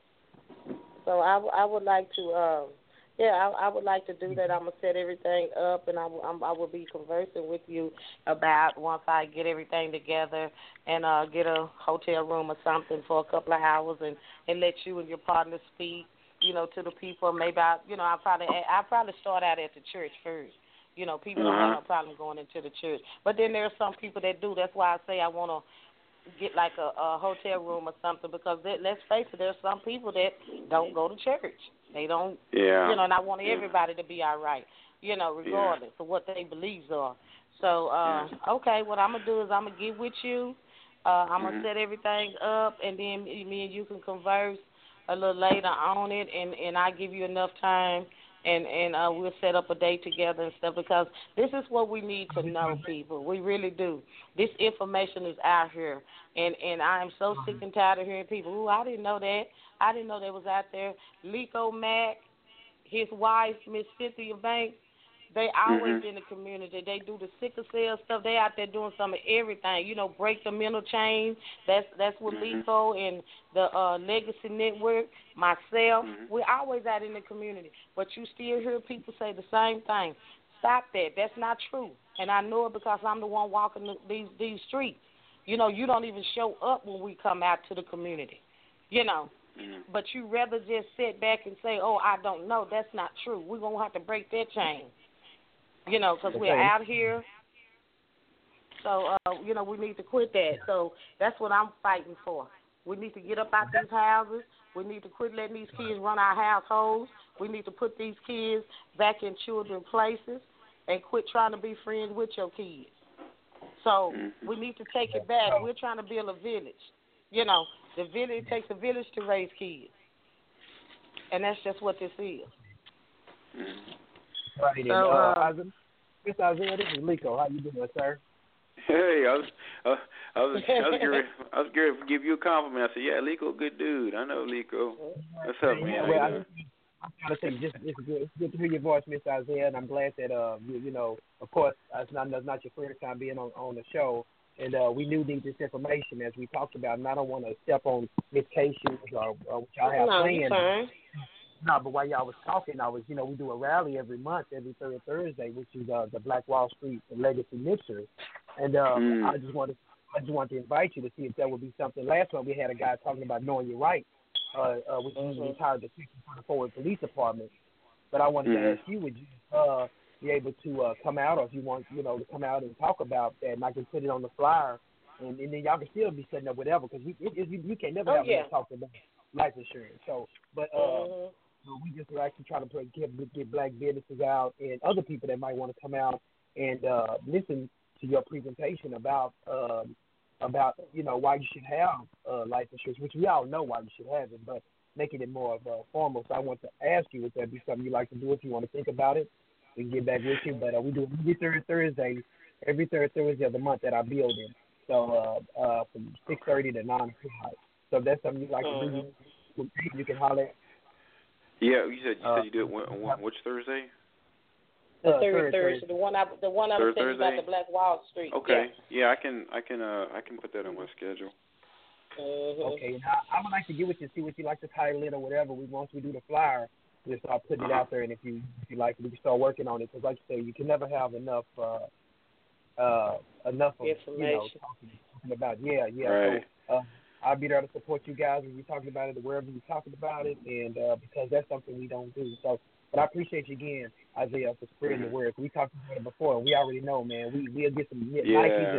I would like to, I would like to do that. I'm gonna set everything up, and I will be conversing with you about once I get everything together and get a hotel room or something for a couple of hours and let you and your partner speak, to the people. Maybe I'll probably start out at the church first. People don't have no problem going into the church. But then there are some people that do. That's why I say I want to get like a hotel room or something because let's face it, there's some people that don't go to church. They don't, and I want everybody to be all right, regardless of what their beliefs are. So, okay, what I'm going to do is I'm going to get with you. I'm going to set everything up, and then me and you can converse a little later on it, and I'll give you enough time, and we'll set up a date together and stuff because this is what we need to know, people. We really do. This information is out here, and I am so sick and tired of hearing people, ooh, I didn't know that. I didn't know that was out there. Lico Mack, his wife, Miss Cynthia Banks, they always in the community. They do the sickle cell stuff. They out there doing some of everything. Break the mental chain. That's what Lico and the Legacy Network, myself, we're always out in the community. But you still hear people say the same thing. Stop that. That's not true. And I know it because I'm the one walking these streets. You don't even show up when we come out to the community. But you rather just sit back and say, oh, I don't know. That's not true. We're going to have to break that chain, because we're out here. So, we need to quit that. So that's what I'm fighting for. We need to get up out these houses. We need to quit letting these kids run our households. We need to put these kids back in children's places and quit trying to be friends with your kids. So we need to take it back. We're trying to build a village. The village takes a village to raise kids, and that's just what this is. Right. Miss Isaiah, this is Lico. How you doing, sir? Hey, I was going to give you a compliment. I said, yeah, Lico, good dude. I know Lico. What's up, man? Well, I'm trying to say, it's good to hear your voice, Miss Isaiah, and I'm glad that of course, it's not your first time being on the show. And we do need this information, as we talked about. And I don't want to step on Miss K shoes or what y'all have planned. No, but while y'all was talking, I was, we do a rally every month, every third Thursday, which is the Black Wall Street Legacy Mixers. And I just wanted to invite you to see if that would be something. Last one we had a guy talking about knowing your rights, which is retired the Forward Police Department. But I wanted to ask you, would you be able to come out, or if you want, to come out and talk about that, and I can put it on the flyer, and then y'all can still be setting up whatever, because you can't never have enough talk about life insurance. So, but we just are actually trying to get black businesses out and other people that might want to come out and listen to your presentation about why you should have life insurance, which we all know why you should have it, but making it more of a formal. So I want to ask you if that be something you like to do, if you want to think about it. We can get back with you, but we do it every third Thursday of the month at our building. So from 6:30 to 9 o'clock. So if that's something you like to do, you can holler. Yeah, you said you do it which Thursday? Third Thursday, the one I was saying about the Black Wall Street. Okay, yeah, I can put that on my schedule. Okay, now I would like to get with you, see what you like to title it or whatever. Once we do the flyer, we'll start putting it out there, and if you like, we can start working on it. Because like you say, you can never have enough of information. Talking about Right. So I'll be there to support you guys when you're talking about it, or wherever you're talking about it, and because that's something we don't do. So, but I appreciate you again, Isaiah, for spreading the word. We talked about it before. We already know, man. We'll get some Nikes.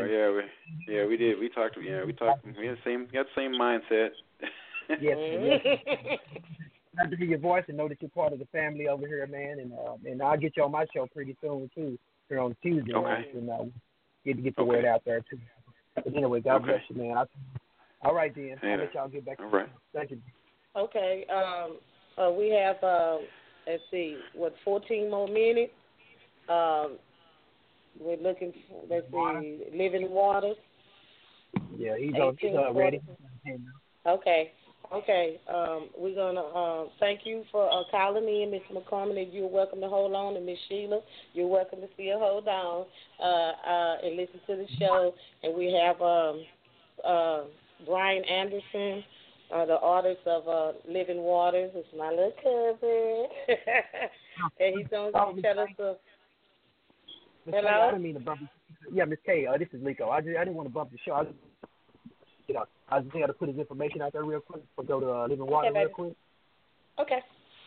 We did. We talked. We had the same mindset. Yes. Glad to hear your voice and know that you're part of the family over here, man. And I'll get you on my show pretty soon too, here on Tuesday. Okay. And get the word out there too. But anyway, God bless you, man. All right, then. I'll let y'all get back. All right. Thank you. Okay. We have, let's see, 14 more minutes. We're looking for, Living Waters. Yeah, he's ready. Okay. Okay. We're gonna thank you for calling in, Miss McCormick. And you're welcome to hold on, and Miss Sheila, you're welcome to still hold on and listen to the show. And we have Brian Anderson, the artist of Living Waters. It's my little cousin, and he's gonna tell us. Hello. I didn't mean to bump you. Yeah, Miss K. This is Lico. I didn't want to bump the show. I just got to put his information out there real quick. Or go to Living Water real quick. Okay.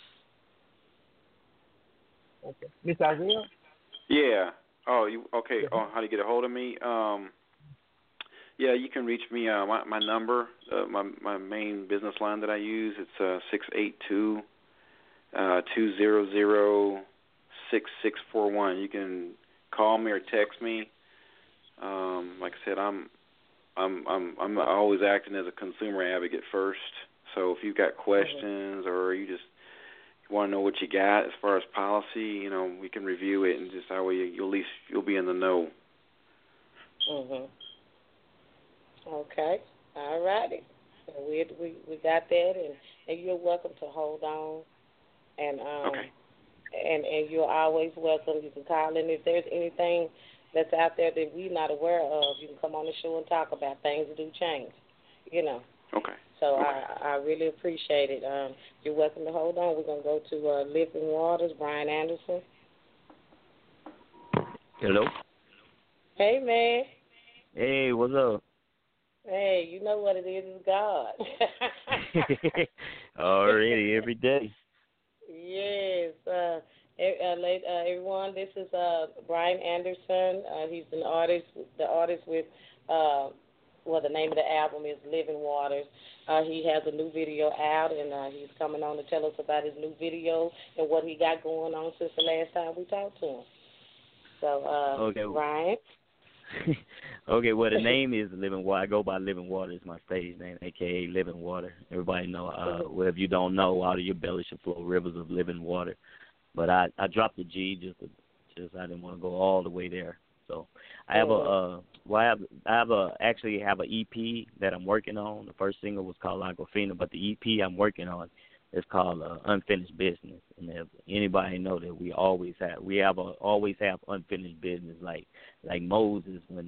Okay. Miss Isaiah? Yeah. Oh, you okay? Oh, how do you get a hold of me? Yeah, you can reach me. My number, my main business line that I use, it's 682-200-6641. You can call me or text me. Like I said, I'm always acting as a consumer advocate first. So if you've got questions or you just want to know what you got as far as policy, we can review it, and just that way you'll be in the know. Okay. All righty. We got that, and you're welcome to hold on. And okay. And you're always welcome. You can call in if there's anything that's out there that we're not aware of. You can come on the show and talk about things that do change. Okay. So I really appreciate it. You're welcome to hold on. We're going to go to Living Waters, Brian Anderson. Hello. Hey, man. Hey, what's up? Hey, you know what it is. It's God. Already, every day. Yes. Everyone, this is Brian Anderson. He's the artist with, the name of the album is Living Waters. He has a new video out, and he's coming on to tell us about his new video and what he got going on since the last time we talked to him. So, okay. Brian? Okay, well, the name is Living Water. I go by Living Water. It's my stage name, a.k.a. Living Water. Everybody know. Well, if you don't know, out of your belly should flow rivers of living water. But I dropped the G just I didn't want to go all the way there. So I have actually have an EP that I'm working on. The first single was called Aquafina, but the EP I'm working on is called Unfinished Business. And if anybody know that we always have unfinished business. Like Moses, when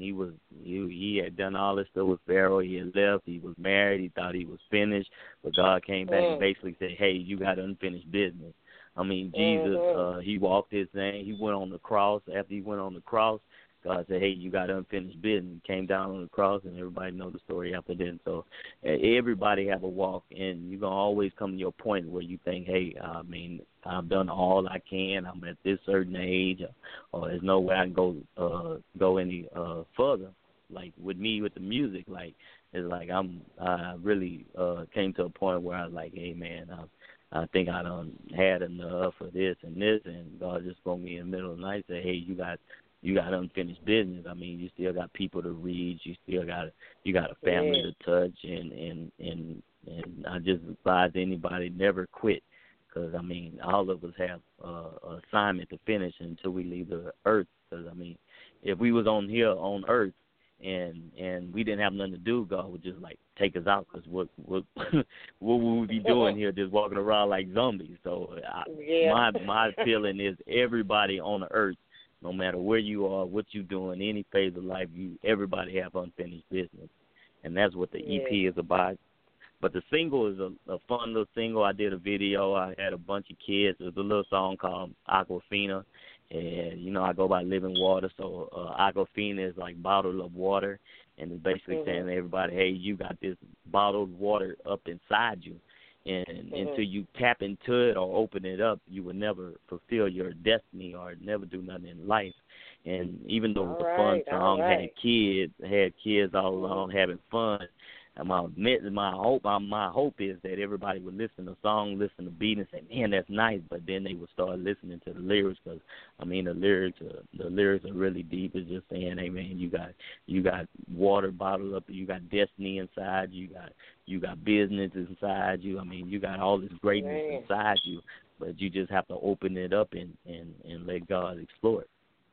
he had done all this stuff with Pharaoh, he had left, he was married, he thought he was finished, but God came back and basically said, hey, you got unfinished business. I mean, Jesus, he walked his thing. He went on the cross. After he went on the cross, God said, hey, you got unfinished business. He came down on the cross, and everybody know the story after that. So everybody have a walk, and you're going to always come to your point where you think, hey, I mean, I've done all I can. I'm at this certain age, or there's no way I can go any further. Like with me, with the music, like it's like I really came to a point where I was like, hey, man, I think I done had enough of this, and God just spoke me in the middle of the night and said, hey, you got unfinished business. I mean, you still got people to reach. You got a family to touch, and I just advise anybody never quit, because I mean, all of us have an assignment to finish until we leave the earth. Because I mean, if we was on earth and we didn't have nothing to do, God would just like take us out, because what would we be doing here, just walking around like zombies? So my feeling is everybody on the earth, no matter where you are, what you're doing, any phase of life, everybody have unfinished business. And that's what the EP is about. But the single is a fun little single. I did a video. I had a bunch of kids. There's a little song called Aquafina. And, I go by Living Water. So Aquafina is like bottle of water. And it's basically saying to everybody, hey, you got this bottled water up inside you. And until you tap into it or open it up, you will never fulfill your destiny or never do nothing in life. And even though it's a fun song, had kids all along having fun. And my hope is that everybody would listen to the song, listen to the beat, and say, man, that's nice. But then they would start listening to the lyrics, because I mean the lyrics are really deep. It's just saying, hey man, you got water bottled up, you got destiny inside, you got business inside you. I mean, you got all this greatness inside you, but you just have to open it up and let God explore it.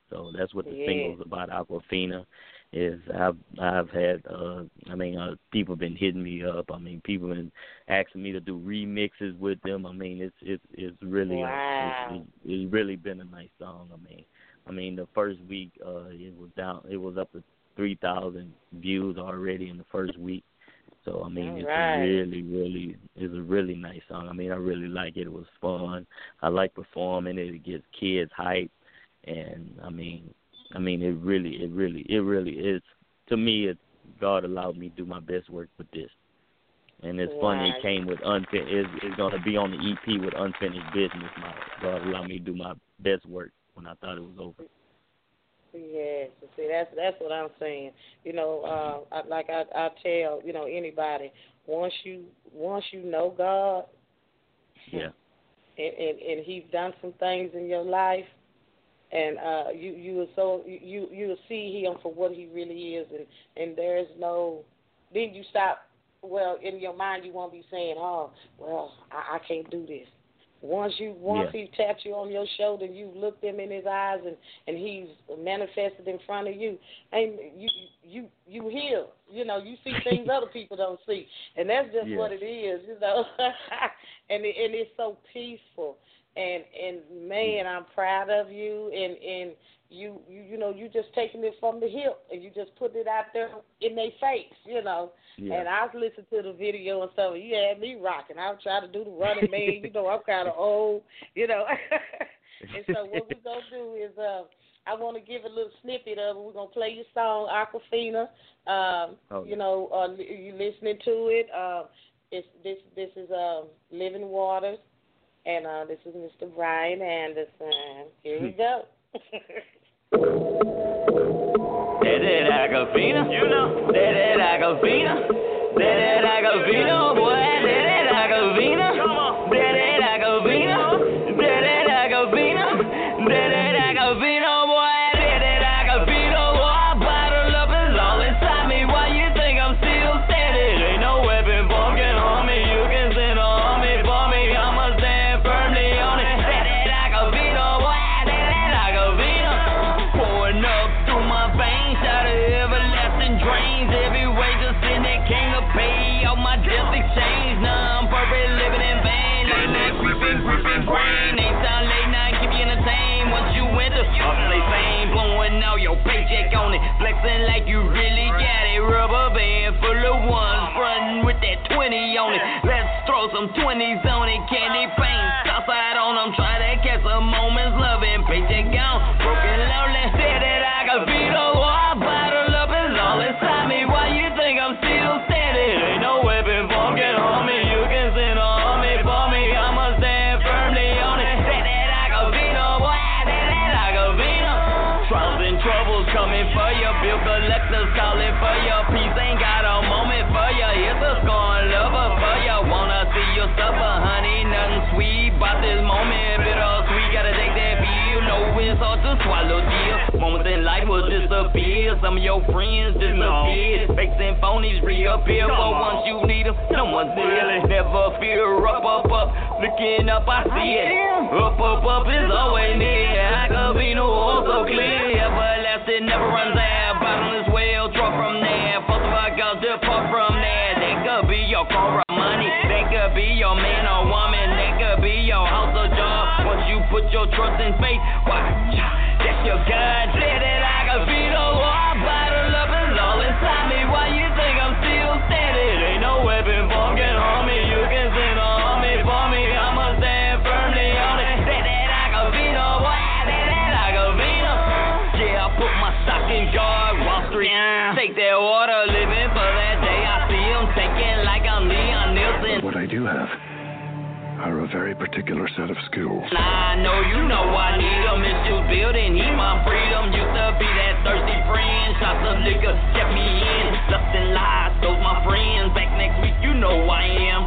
So that's what the single's about, Aquafina. Is I've had people been hitting me up. I mean, people been asking me to do remixes with them. I mean, it's really it's really been a nice song. I mean the first week it was up to 3,000 views already in the first week. So I mean, it's a really nice song. I mean, I really like it. It was fun. I like performing it. It gets kids hyped, and I mean, it really is. To me, God allowed me to do my best work with this. And it's funny, it came with it's going to be on the EP with Unfinished Business. God allowed me to do my best work when I thought it was over. Yes, see, that's what I'm saying. You know, I tell, you know, anybody, once you know God, yeah, and He's done some things in your life, and you will see Him for what He really is, and there's no. Then you stop. Well, in your mind, you won't be saying, "Oh, well, I can't do this." Once He tapped you on your shoulder, and you looked Him in His eyes, and He's manifested in front of you, and you heal. You know, you see things other people don't see, and that's just what it is. You know, and it's so peaceful. And man, I'm proud of you, and you know, you just taking it from the hip, and you just putting it out there in their face, you know. Yeah. And I was listening to the video and stuff, and you had me rocking. I was trying to do the running man, you know, I'm kind of old, you know. And so what we're going to do is I want to give a little snippet of it. We're going to play your song, Aquafina. You know, you listening to it. This is Living Waters. And this is Mr. Brian Anderson. Here we go. That Aquafina, you know. That Aquafina, that Aquafina, boy. That Aquafina, come on. That Aquafina, that Aquafina, that Aquafina, boy. That Aquafina, boy. Bottle up is all inside me. Why you think I'm still standing? Ain't no weapon bomb can harm me. You can send an army for me. I'ma stand firmly on it. That Aquafina, boy. That Aquafina, pouring up through my veins out of everlasting drains. Every way just in that king to pay all my debts exchange. Now I'm perfect living in vain. Late night creeping brain. Ain't sound late night, keep you entertained. Once you enter, play fame, blowing out your paycheck on it. Flexing like you really got it. Rubber band full of ones, frontin' with that 20 on it. Let's throw some 20s on it. Candy paint, outside on them. Try to catch a moment's loving. Paycheck gone, broken lonely. Said that I could beat a war. Bottle up is all inside me. Why you think I'm still standing? Ain't no weapon bomb can harm me. You can send an army for me. I'ma stand firmly on it. Said that I could beat a war. That I could beat a. Trials and troubles coming for you. Bill collectors calling for you. Peace ain't got a moment for you. It's a scorn lover for you. Wanna see you suffer, honey. Nothing sweet about this moment. Bittersweet, gotta take that feel. No, it's hard to swallow, dear. Moments in life will disappear. Some of your friends disappear. Fakes and phonies reappear. But once you need them, no one's there. Never fear. Up. Looking up, I see it. Up is always near. I could be no all so clear. Everlasting never runs out. Bottomless well, draw from there. First of all, God, depart from there. They could be your core of money. They could be your man or woman. They could be your house or job. Once you put your trust in faith, watch, that's your God. Said that I could be the war. Bottle up is all inside me. Why you think I'm still standing? Ain't no weapon bomb can harm me. You can send an army for me. I'ma stand firmly on it. Said that I could be the war. That I could be the. Yeah, I put my stock in guard. Wall Street, take that water, living for that day. I see them taking like I'm Leon Nielsen. What I do have are a very particular set of skills. I know you know I need them. It's just building, he my freedom. Used to be that thirsty friend. Shots of liquor kept me in. Lust and lies, those my friends. Back next week, you know I am.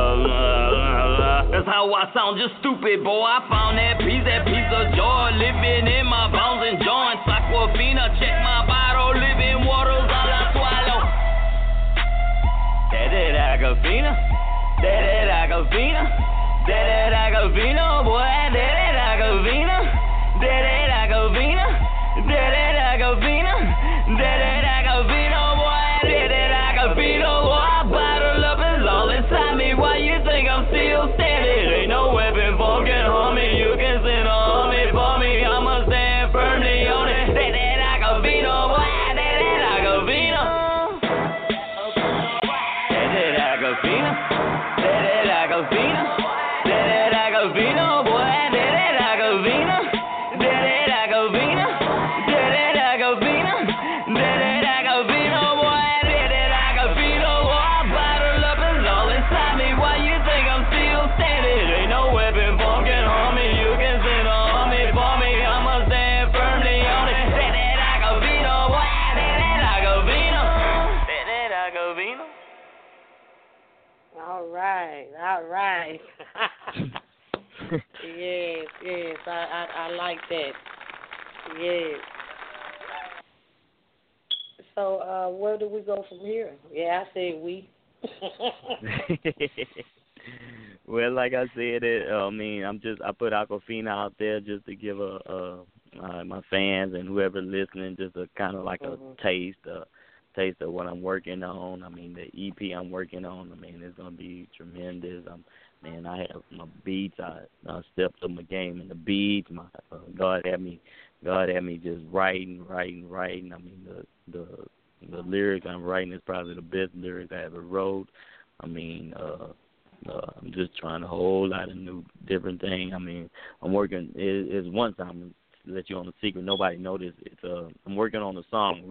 That's how I sound, just stupid, boy. I found that piece of joy. Living in my bones and joints. Aquafina, check my bottle. Living waters, all I swallow. That Aquafina. That Aquafina. That Aquafina, boy, that Aquafina, that Aquafina, Aquafina, boy, Daddy Aquafina, Daddy Aquafina, Daddy Aquafina, Daddy Aquafina, boy, Daddy Aquafina, boy, bottle up is all inside me. Why you think I'm still standing? Ain't no weapon form can harm me. You can send an army for me. I'ma stand firmly on it. Daddy Aquafina, boy, Daddy Aquafina, Daddy Aquafina. All right. Yes, I like that. Yes. So, where do we go from here? Yeah, I said we. Well, like I said, I put Aquafina out there just to give my fans and whoever listening just a kind of like a taste of what I'm working on. I mean, the EP I'm working on, it's gonna be tremendous. I have my beats. I stepped up my game in the beats. God had me just writing. I mean, the lyrics I'm writing is probably the best lyrics I ever wrote. I'm just trying a whole lot of new different things. I'm working. It's one time to let you on a secret. Nobody noticed. I'm working on a song.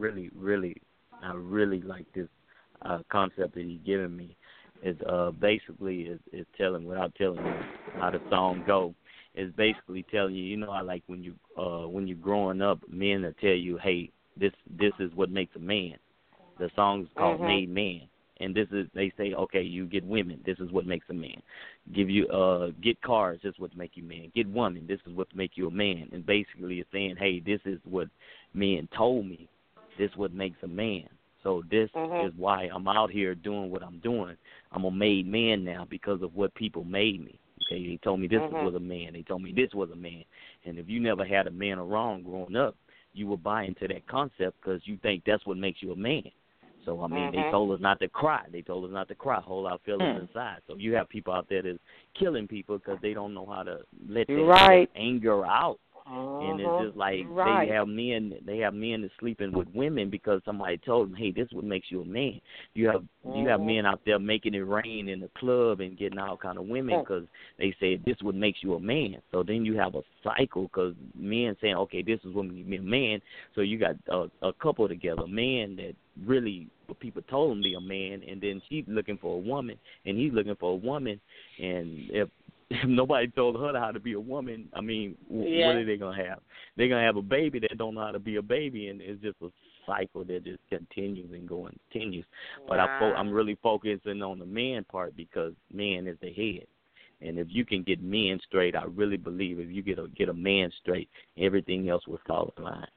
I really like this concept that he's giving me. Is basically is telling without telling you how the song go. It's basically telling you, I like when you're growing up, men will tell you, hey, this is what makes a man. The song's called Made Man, and they say, okay, you get women, this is what makes a man. Give you get cars, this is what make you man. Get woman, this is what make you a man. And basically it's saying, hey, this is what men told me. This is what makes a man. So this is why I'm out here doing what I'm doing. I'm a made man now because of what people made me. Okay, they told me this was a man. They told me this was a man. And if you never had a man around growing up, you will buy into that concept because you think that's what makes you a man. So, they told us not to cry. They told us not to cry, hold our feelings inside. So you have people out there that's killing people because they don't know how to let that anger out. And it's just like they have men that's sleeping with women because somebody told them, hey, this is what makes you a man. You have men out there making it rain in the club and getting all kind of women because they say this is what makes you a man. So then you have a cycle because men saying, okay, this is what makes me a man. So you got a couple together, a man that really what people told him to be a man, and then she's looking for a woman and he's looking for a woman. And if nobody told her how to be a woman, what are they going to have? They're going to have a baby that don't know how to be a baby, and it's just a cycle that just continues and continues. But I'm really focusing on the man part because man is the head. And if you can get men straight, I really believe if you get a man straight, everything else will fall in line.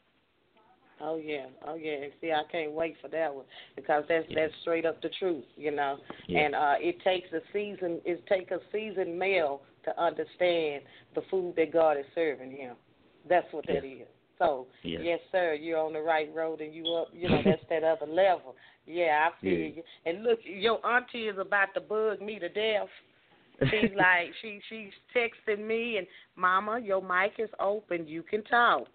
Oh yeah. See, I can't wait for that one because that's straight up the truth, And it takes a seasoned male to understand the food that God is serving him. That's what that is. So yes, sir, you're on the right road and you up. That's that other level. Yeah, I feel you. And look, your auntie is about to bug me to death. She's like, she's texting me and, Mama, your mic is open. You can talk.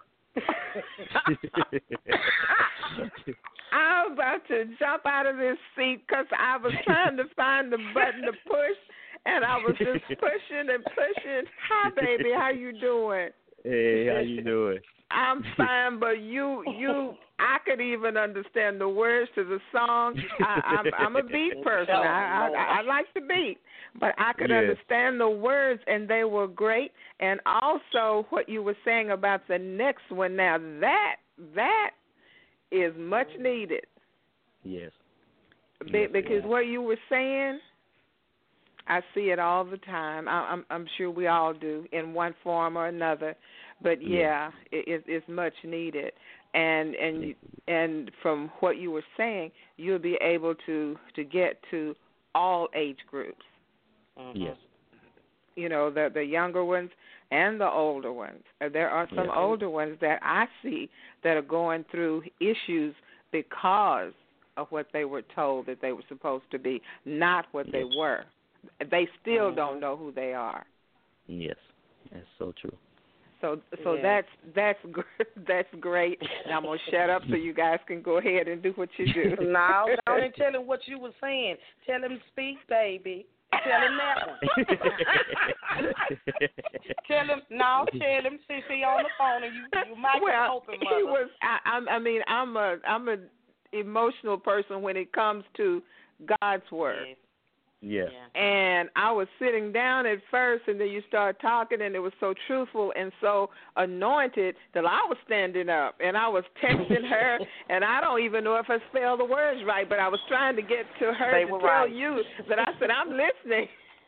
I'm about to jump out of this seat because I was trying to find the button to push, and I was just pushing and pushing. Hi, baby. How you doing? Hey, how you doing? I'm fine, but I could even understand the words to the song. I'm a beat person. I like the beat, but I could understand the words, and they were great. And also what you were saying about the next one. Now that is much needed. Yes. Because what you were saying, I see it all the time. I'm sure we all do in one form or another. But it's much needed, and from what you were saying, you'll be able to get to all age groups. Yes. The younger ones and the older ones. There are some older ones that I see that are going through issues because of what they were told that they were supposed to be, not what they were. They still don't know who they are. Yes, that's so true. So that's great. And I'm gonna shut up so you guys can go ahead and do what you do. No, don't tell him what you were saying. Tell him speak, baby. Tell him that one. Tell him, since he on the phone, and you might be hoping, Mother. He was. I mean, I'm an emotional person when it comes to God's word. Yeah. And I was sitting down at first, and then you start talking, and it was so truthful and so anointed that I was standing up, and I was texting her, and I don't even know if I spelled the words right, but I was trying to get to her to tell you that I said, I'm listening.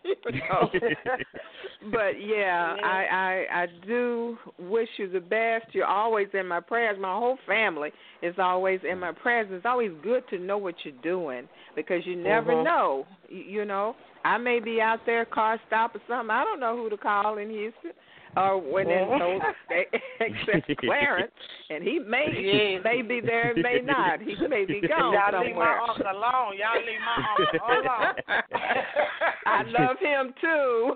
But yeah, I do wish you the best. You're always in my prayers. My whole family is always in my prayers. It's always good to know what you're doing because you never know. You know, I may be out there, car stop or something. I don't know who to call in Houston. Or when except Clarence, and he may be there, may not. He may be gone Y'all somewhere. leave my uncle alone. Y'all leave my uncle alone. I love him too.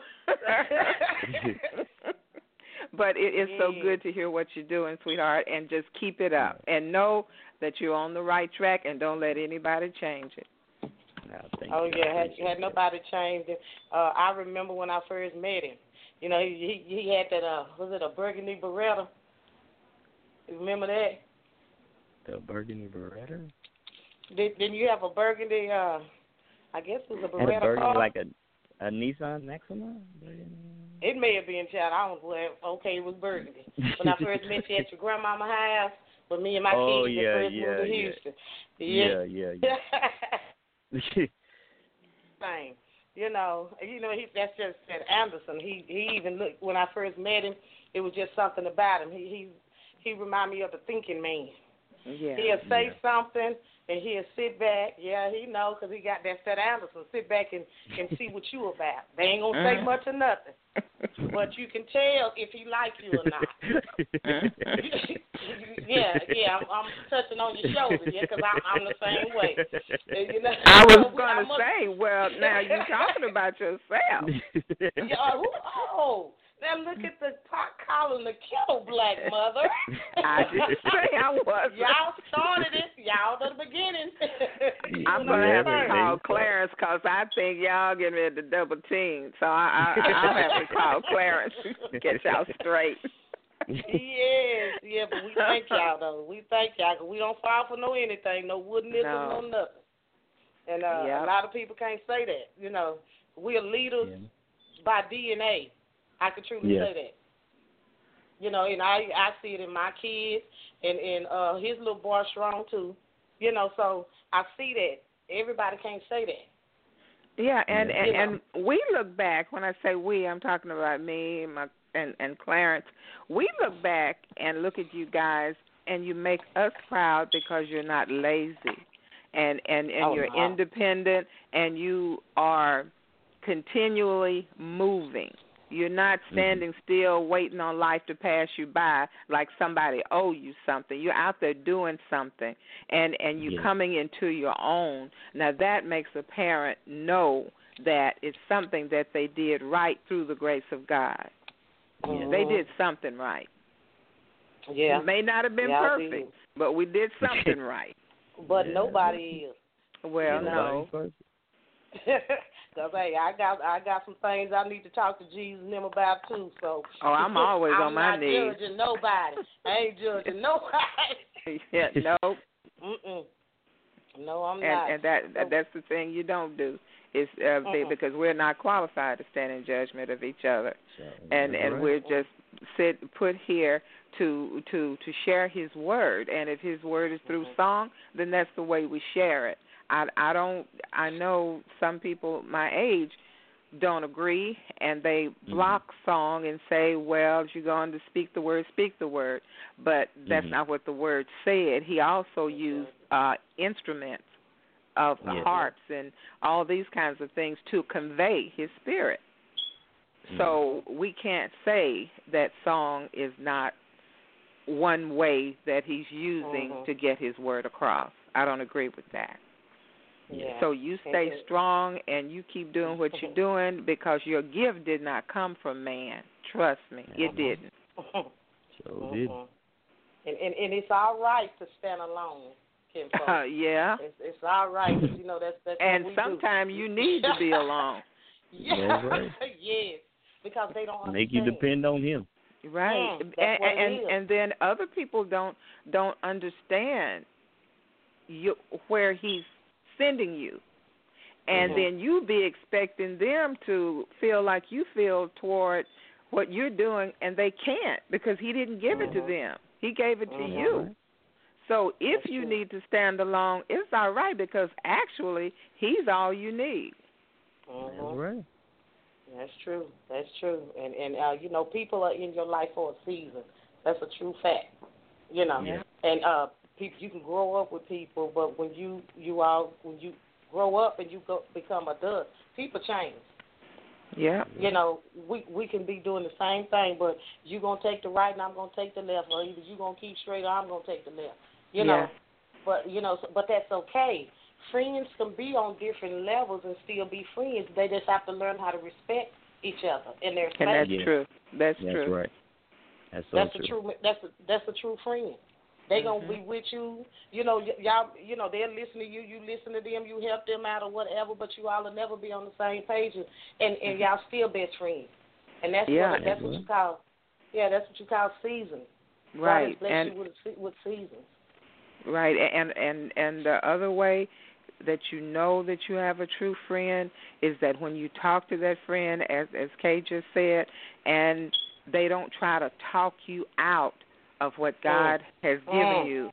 But it is so good to hear what you're doing, sweetheart, and just keep it up. And know that you're on the right track, and don't let anybody change it. Had nobody changed it. I remember when I first met him. You know, he had that, was it a burgundy Beretta? You remember that? The burgundy Beretta? Didn't you have a burgundy, I guess it was a Beretta had a burgundy, car? like a Nissan Maxima? It may have been, child. I don't know. Okay, it was burgundy. When I first met you at your grandmama's house, with me and my kids first moved to Houston. Same. You know, that's just Ted Anderson. He even looked when I first met him. It was just something about him. He reminded me of the thinking man. Yeah. He'll say something and he'll sit back. Yeah, he know because he got that Ted Anderson. Sit back and see what you about. They ain't gonna say much or nothing, but you can tell if he like you or not. I'm touching on your shoulder, because I'm the same way. You know, I was going to say, well, now you're talking about yourself. Now look at the pot calling the kettle black, Mother. I didn't say I was. Y'all started it. Y'all the beginning. I'm going to have to call Clarence because I think y'all getting ready to double team. So I'll have to call Clarence to get y'all straight. Yes, but we thank y'all, though. We thank y'all because we don't fall for no anything, no wooden nickels, no nothing. And a lot of people can't say that. You know, we're leaders by DNA. I can truly say that. You know, and I see it in my kids and his little boy strong too. You know, so I see that. Everybody can't say that. Yeah, and we look back. When I say we, I'm talking about me and Clarence. We look back and look at you guys, and you make us proud because you're not lazy, and you're independent, and you are continually moving. You're not standing still waiting on life to pass you by like somebody owe you something. You're out there doing something, and you're coming into your own. Now, that makes a parent know that it's something that they did right through the grace of God. They did something right. Yeah. It may not have been perfect, but we did something right. But nobody is. Well, no. Because, hey, I got some things I need to talk to Jesus and them about, too. So I'm always on my knees. I'm not judging nobody. I ain't judging nobody. No. No, I'm not. And that's the thing you don't do. Is because we're not qualified to stand in judgment of each other. And we're just put here to share his word. And if his word is through song, then that's the way we share it. I know some people my age don't agree, and they block song and say, well, if you're going to speak the word, speak the word. But that's not what the word said. He also used instruments of harps and all these kinds of things to convey his spirit. So we can't say that song is not one way that he's using to get his word across. I don't agree with that. Yeah. So you stay strong and you keep doing what you're doing because your gift did not come from man. Trust me, it didn't. So did. And it's all right to stand alone, Kim. Yeah. It's all right. You know that's and what we sometimes do. You need to be alone. Yeah. Yes. because they don't make you depend on him. Right. And then other people don't understand where he's sending you. And then you be expecting them to feel like you feel toward what you're doing, and they can't because he didn't give it to them. He gave it to you. So if you need to stand alone, it's all right because actually he's all you need. That's right. That's true. That's true. And you know, people are in your life for a season. That's a true fact. You know. Yeah. And people, you can grow up with people, but when you grow up and you become adult, people change. Yeah. You know, we can be doing the same thing, but you gonna take the right and I'm gonna take the left, or either you gonna keep straight or I'm gonna take the left. You know. But but that's okay. Friends can be on different levels and still be friends. They just have to learn how to respect each other in their space. And that's true. That's true. That's right. That's so true. That's a true friend. They gonna be with you. You know, y'all. You know, they'll listen to you. You listen to them. You help them out or whatever. But you all will never be on the same page, and y'all still best friends. And that's what you call. Yeah, that's what you call season. Right. God has blessed you with seasons. Right. And the other way that you know that you have a true friend is that when you talk to that friend, as Kay just said, and they don't try to talk you out of what God has given you,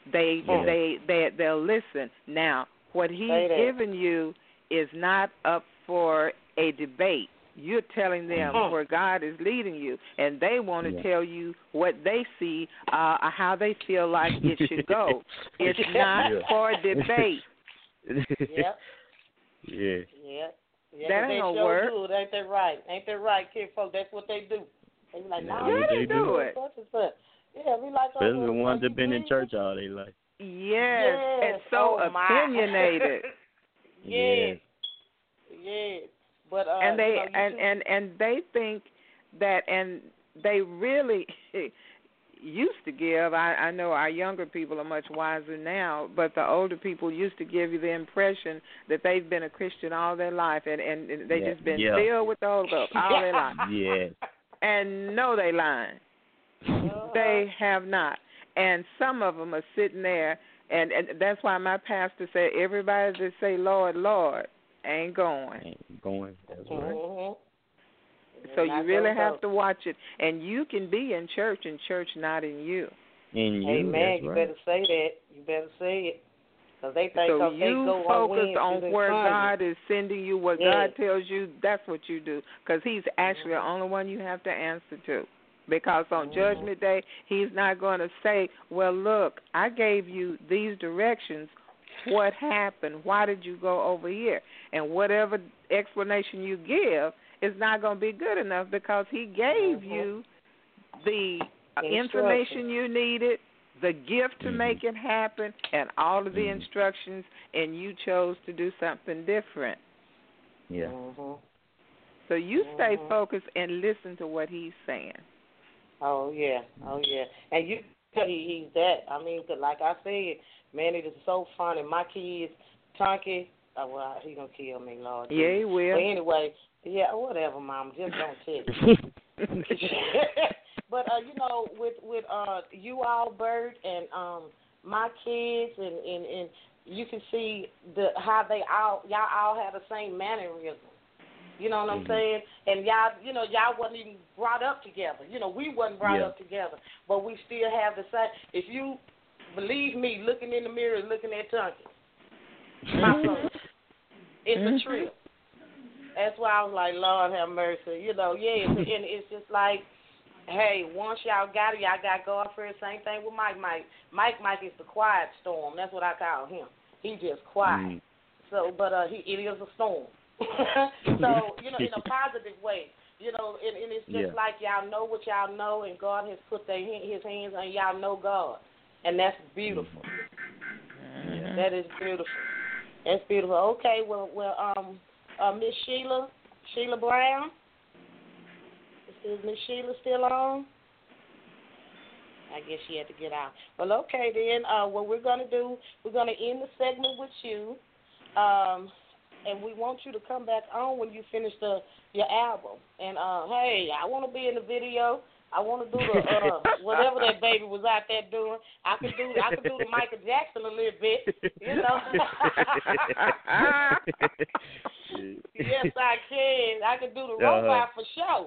they'll listen. Now, what He's given you is not up for a debate. You're telling them where God is leading you, and they want to tell you what they see, how they feel like it should go. It's not for debate. Yep. Yeah. That ain't no word. Good. Ain't that right? Ain't that right, kid folks? That's what they do. They be like, no, they do it. Yeah, we like especially the ones that been in church all their life. Yes. It's so opinionated. Yes. But and they and they think that, and they really used to give. I know our younger people are much wiser now, but the older people used to give you the impression that they've been a Christian all their life, and they just been filled with the Holy Ghost all their life. Yeah. And no, they lying. They have not. And some of them are sitting there, and that's why my pastor said, everybody that say, Lord, Lord, ain't going. Ain't going. That's right. So you really have to watch it. And you can be in church and church not in you. In you, amen. You better say that. You better say it. Because they think so you focus on where God is sending you, what God tells you, that's what you do. Because He's actually the only one you have to answer to. Because on Judgment Day, He's not going to say, well, look, I gave you these directions. What happened? Why did you go over here? And whatever explanation you give is not going to be good enough because He gave you the information you needed, the gift to make it happen, and all of the instructions, and you chose to do something different. Yeah. So you stay focused and listen to what He's saying. Oh, yeah. And you tell He's that. I mean, like I said, man, it is so funny. My kids, Tonky, well, he gonna kill me, Lord. Yeah, he will. But anyway, yeah, whatever, Mom. Just don't tell me. But you know, with you all, Bert, and my kids, and you can see how y'all all have the same mannerism. You know what I'm saying? And y'all wasn't even brought up together. You know, we wasn't brought up together, but we still have the same. If you believe me, looking in the mirror, looking at Tonky, my son, it's a trip. That's why I was like, Lord have mercy. You know, and it's just like, hey, once y'all got it, y'all got to go out for it. Same thing with Mike. Mike is the quiet storm. That's what I call him. He just quiet. So, but it is a storm. So, you know, in a positive way. You know, and it's just like y'all know what y'all know, and God has put His hands on y'all know God. And that's beautiful. That is beautiful. That's beautiful. Okay, well, Miss Sheila Brown. Is Miss Sheila still on? I guess she had to get out. Well, okay then. What we're gonna do, we're gonna end the segment with you. and we want you to come back on when you finish your album. And hey, I want to be in the video. I want to do the whatever that baby was out there doing. I could do the Michael Jackson a little bit, you know. Yes, I can. I could do the robot for sure.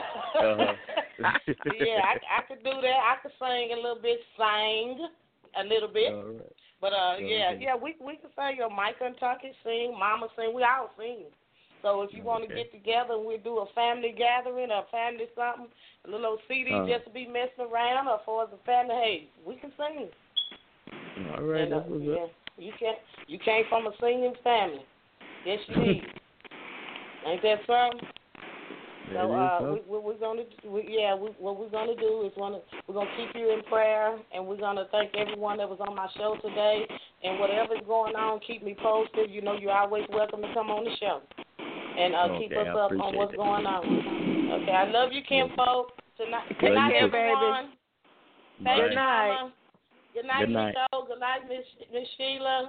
Yeah, I could do that. I could sing a little bit. All right. But we can sing. Mike and Tucky sing, Mama sing. We all sing. So if you want to get together and we do a family gathering or family something, a little old CD just to be messing around, or for the family, hey, we can sing. All right, and, you came from a singing family. Yes, you did. Ain't that something? So what we're gonna do is we're gonna keep you in prayer, and we're gonna thank everyone that was on my show today. And whatever's going on, keep me posted. You know, you're always welcome to come on the show and keep us up on what's going on. Okay, I love you, Kimpo. Good night, everyone. Thank you, Mama. Good night, Michelle. Good night, Miss Sheila.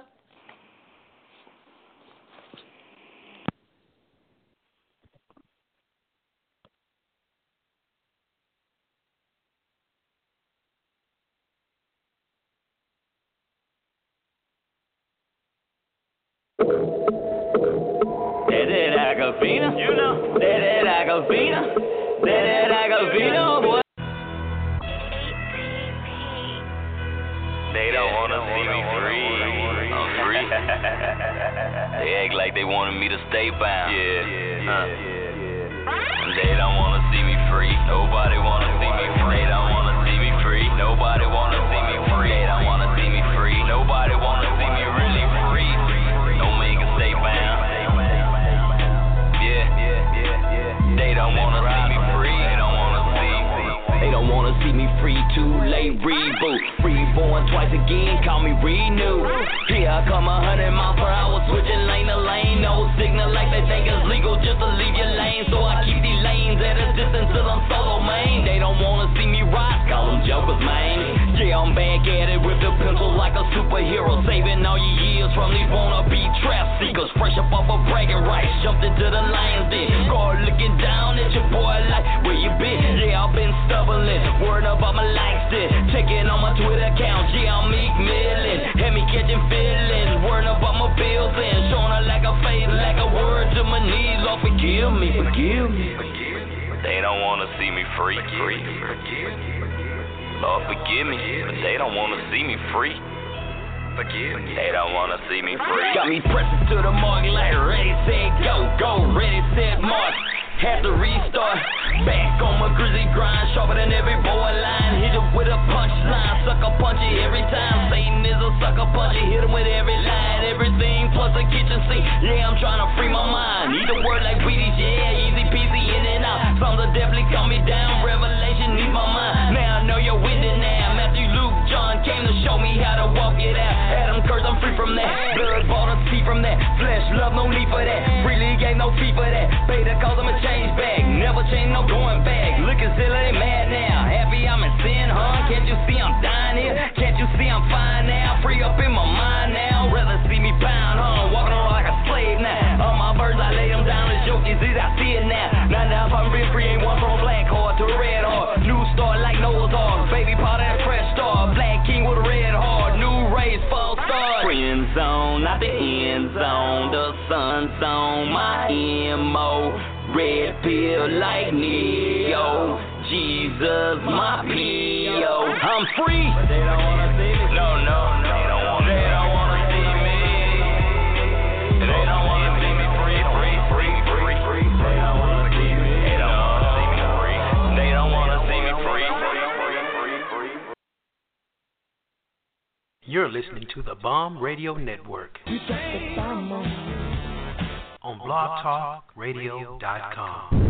That Aquafina, you know. That Aquafina, boy. They don't wanna see me free. I'm free. They act like they wanted me to stay bound. They don't wanna see me free. Nobody wanna see me free. They don't wanna see me free. Nobody wanna see me free. They don't wanna see me free. Nobody wanna see me really free. Don't make us stay bound. They don't wanna see me free. They don't wanna see me free. Too late, reboot. Reborn twice again, call me renew. Here I come 100 miles per hour, switching lane to lane. No signal like they think it's legal just to leave your lane. So I keep these lanes at a distance till I'm solo main. They don't wanna see me rise, call them jokers, man. Yeah, I'm back at it with the pencil like a superhero, saving all your years from these wannabe trap seekers. Fresh up off a bragging rights, jumped into the lion's den. Guard looking down at your boy like, where you been? Yeah, I've been stubborn, worrying about my likes, checking on my Twitter account. Yeah, I'm Meek Millin', had me catching feelings, worrying about my bills and showing a lack of faith, lack of word to my knees. Lord, forgive me. They don't wanna see me free. Lord, forgive me, but they don't wanna see me free. They don't wanna see me free. Got me pressing to the mark like ready, set, go, ready, set, mark. Had to restart. Back on my grizzly grind, sharper than every boy line. Hit him with a punchline, sucker punch it every time. Satan is a sucker puncher, hit him with every line, everything plus a kitchen sink. Yeah, I'm trying to free my mind. Need a word like Wheaties, yeah, easy peasy in and out. Some to definitely calm me down. Revelation needs my mind. Now I know you're with it now. Matthew, Luke, John came to show me how to walk it out. Adam curse, I'm free from that. Blood bought a tea from that. Flesh, love, no need for that. Freely gave no fee for that. Pay the cause, I'm a change back. Never change, no going back. Looking silly, they mad now. Happy I'm in sin, huh? Can't you see I'm dying here? Can't you see I'm fine now? Free up in my mind now. Rather see me bound, huh? Walking around like a slave now. All my birds, I lay them down as jokers, I see it now. Now if I'm real free, ain't one from black heart to red heart. New start like Noah's Ark. Baby pot and fresh star. Black king with a red heart. New race, false start. Friend zone, not the end zone. The sun zone, my MO. Red pill like Neo. Jesus, my P.O. I'm free. But they don't wanna see me. No. They don't wanna see me. They don't wanna see me free. They don't wanna see me. They don't wanna see me free. They don't wanna see me free. You're listening to the Bomb Radio Network on blogtalkradio.com.